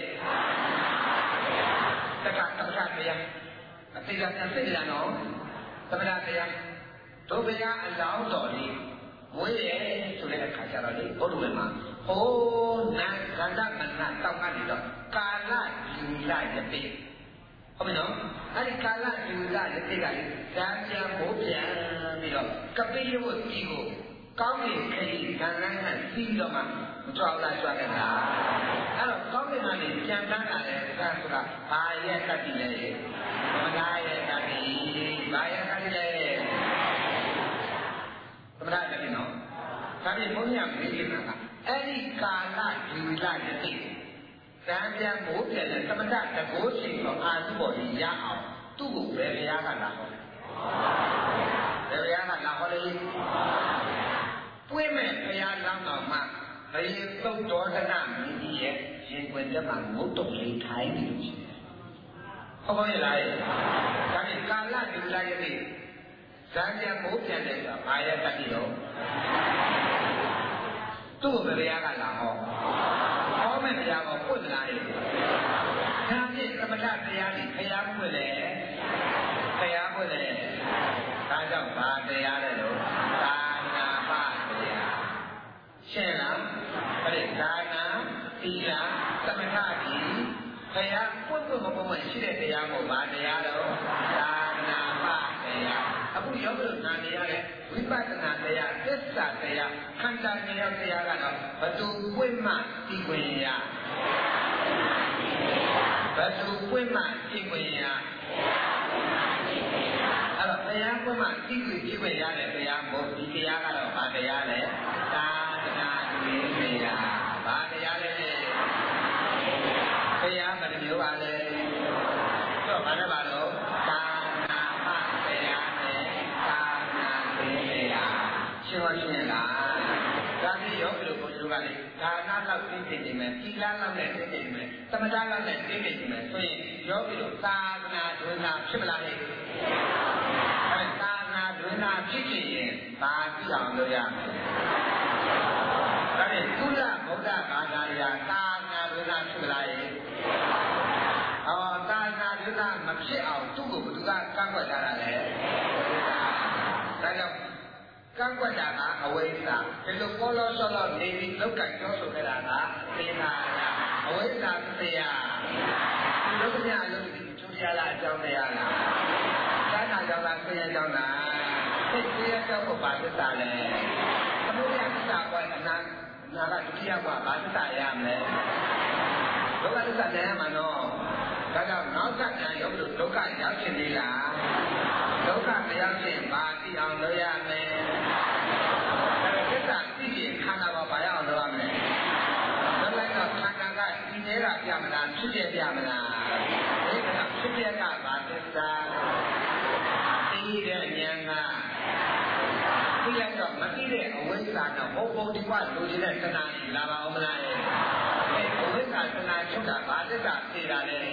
[SPEAKER 1] တက္ကသတရားအတိတ်ကသိကြနော်သမဏတရားတို့ဘုရားအလောင်းတော်လေးဝေးရဲဆိုတဲ့အခါကျတော့လေဘုရားဝင်မှာဟိုးနတ်ကန္တမနတောက်ကနေတော့ကာလယူလယတိဟုတ်ပြီနော်အဲ့ဒီကာလယူလယတိကလေဇာပြန်ဘိုးပြန်ပြီးတော့ကပိယဝတ်ကြီးကိုကောင်းကင်ခရီးကံလန်းကစီးတော့မှမကြောက်လားကြွားခဲ့တာအဲ့တော့ကောင်းကင်ကနေပြန်တန်းလာတဲ့အခါဆိုတာဘာရဲ့တတိလဲမနာရဲ့တတိဘာရဲ့တတိလဲသမဏတတိနော်ဒါဖြင့်ဘုန်းကြီးကမေးနေတာကအဲ့ဒီကာလယူလယတိဇာပြန်ဘိုးပြန်တဲ့သမဏတကိုးချိန်တော့အာသုဘော်ကြီးရအောင်သူ့ကိုဘယ်ဘုရားကလာဟောလဲဘယ်ဘုရားကလာဟောလဲပွင့်မဲ့ဘုရားလောင်းတော်မှာဘယင်သုတ်တော်ဒနာမင်းကြီးရဲ့ရင်ခွင်တက်မှာငုတ်တုတ်လေးထိုင်းနေလို့ရှိတယ်ဟုတ်ပါရဲ့လားဒါဖြင့်ကာလယူလယတိဇာပြန်ဘိုးပြန်တဲ့ဆိုတာဘာရဲ့တတိတော့သူ့ကိုဘယ်ဘုရားကလာဟောမဲ့တရားကိုပွင့်လာတယ်ဒါဖြင့်သမထတရားကြီးဘုရားပွင့်လေတရားပွင့်လေဒါကြောင့်ဘာတရားလဲလို့သာနာပတရားရှင်းလားအဲ့ဒီဒါနာသီလသမထကြီးဘုရားပွင့်မပွင့်ရှိတဲ့တရားကိုဘာတရားတော့သာနာပတရားအခုယောဂလို့နာနေရတဲ့ဝိပဿနာတရားသစ္စာတရားခန္ဓာတရားကတော့ဘသူပွင့်မှသိခွင့်ရဘသူပွင့်မှသိခွင့်ရအဲ့တော့တရားပွင့်မှသိခွင့်ရတဲ့တရားကိုဒီတရားကတော့ဘာတရားလဲသာသနာ့တရားဘာတရားလဲတရားဘယ်လိုပါလဲတော့ဘာလဲပါတော့သာသနာ့တရားနဲ့သာသနာ့တရားရှင်းပါရှင်းလားဒါပြီးရောဘယ်လိုကိုကျိုးကလေဒါနလောက်သိသိနေမယ်သီလလောက်နဲ့သိသိနေမယ်သမထလောက်နဲ့သိသိနေမယ်ဆိုရင်ရောဘယ်လိုသာသနာ့ဒွေနာဖြစ်မလားဟဲ့အဲသာသနာ့ဒွေနာဖြစ်ခြင်းရင်ဘာကြည့်အောင်လုပ်ရမလဲဒါဖြင့်သုလဗုဒ္ဓဘာသာရာသာသနာ့ဒွေနာဖြစ်လာရင်သာသနာ့ဒွေနာမဖြစ်အောင်သူ့ကိုဘယ်သူကကန့်ကွက်ထားတာလဲဒါကြောင့်ကန့်ကွက်တာကအဝိဇ္ဇာဒီလိုပေါ်လို့ဆောလို့နေပြီးလောက်ကပြောဆိုခဲ့တာကသေနာအဝိဇ္ဇာတရားဒီလောကညာအလုပ်ကိုကျိုးရလားအကြောင်းတရားလားသာနာကြောင့်လားဆင်းရဲကြောင့်လားသိရကြောင့်ဘာသစ္စာလဲသမုဒယသစ္စာပေါ်အနာကဒုတိယကဘာသစ္စာရမလဲဒုက္ခသစ္စာတရားမှာတော့ဒါကြောင့်နောက်ဆက်ပြန်ရုပ်လို့ဒုက္ခရောက်ခြင်းလေလားဒုက္ခတရားချင်းဘာသိအောင်လုပ်ရမလဲသစ္စာသိရင်ခန္ဓာဘာရအောင်လုပ်ရမလဲလုပ်လိုက်တော့ခန္ဓာကဒီနေတာပြမလားဖြစ်ပြပြမလားဒီကဖြစ်ပြကဘာသစ္စာသိတဲ့ဉာဏ်ကသိလိုက်တော့မသိတဲ့အဝိဇ္ဇာနဲ့ဘုံဒီကွာလူကြီးတဲ့တဏှာကြီးလာပါအောင်မလားအဲအဝိဇ္ဇာတဏှာချုပ်တာဘာသစ္စာသိတာလဲ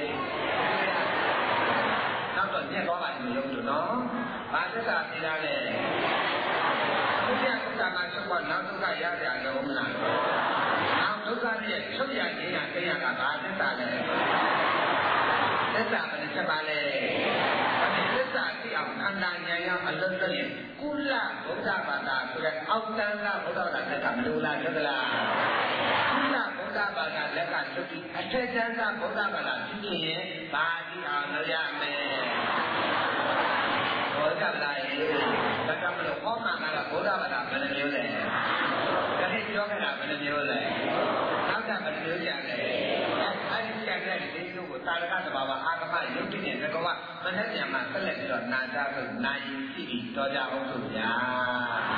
[SPEAKER 1] နောက်တော့ညက်သွားပါလိမ့်မယ်လို့နော်ဘာသစ္စာသိတာလဲဘုရားကုသမှာချုပ်ကနောက်ဒုက္ခရကြတော့မလားနောက်ဒုက္ခရဲ့ချုပ်ရခြင်းကတရားကဘာသစ္စာလဲသစ္စာဘယ်ချက်ပါလဲသစ္စာသိအောင်ခန္ဓာဉာဏ်ရောက်အလုံးစုံရင်ကုလဗုဒ္ဓဘာသာဆိုတဲ့အောက်တန်းကဗုဒ္ဓဘာသာလက်ကမလိုလားဟုတ်လားကုလဗုဒ္ဓဘာသာလက်ကသုတိအထက်တန်းကဗုဒ္ဓဘာသာသိရင်ဘာသိအောင်လုပ်ရမယ်ဟောကြလားဒါကြောင့်မလို့ဟောမှာကဗုဒ္ဓဘာသာဘယ်လိုမျိုးလဲတတိပြောခဲ့တာဘယ်လိုမျိုးလဲနောက်ကဘယ်လိုမျိုးကြလဲအဲ့ဒီကြတဲ့ဒီလိုကိုသာရကသဘာဝအာဂမယုတ်တိနဲ့ငကောမနည်းပြန်မှဆက်လက်ပြီးတော့နာကြဖို့နိုင်ကြည့်ပြီးတော့ကြအောင်ဆိုဗျာ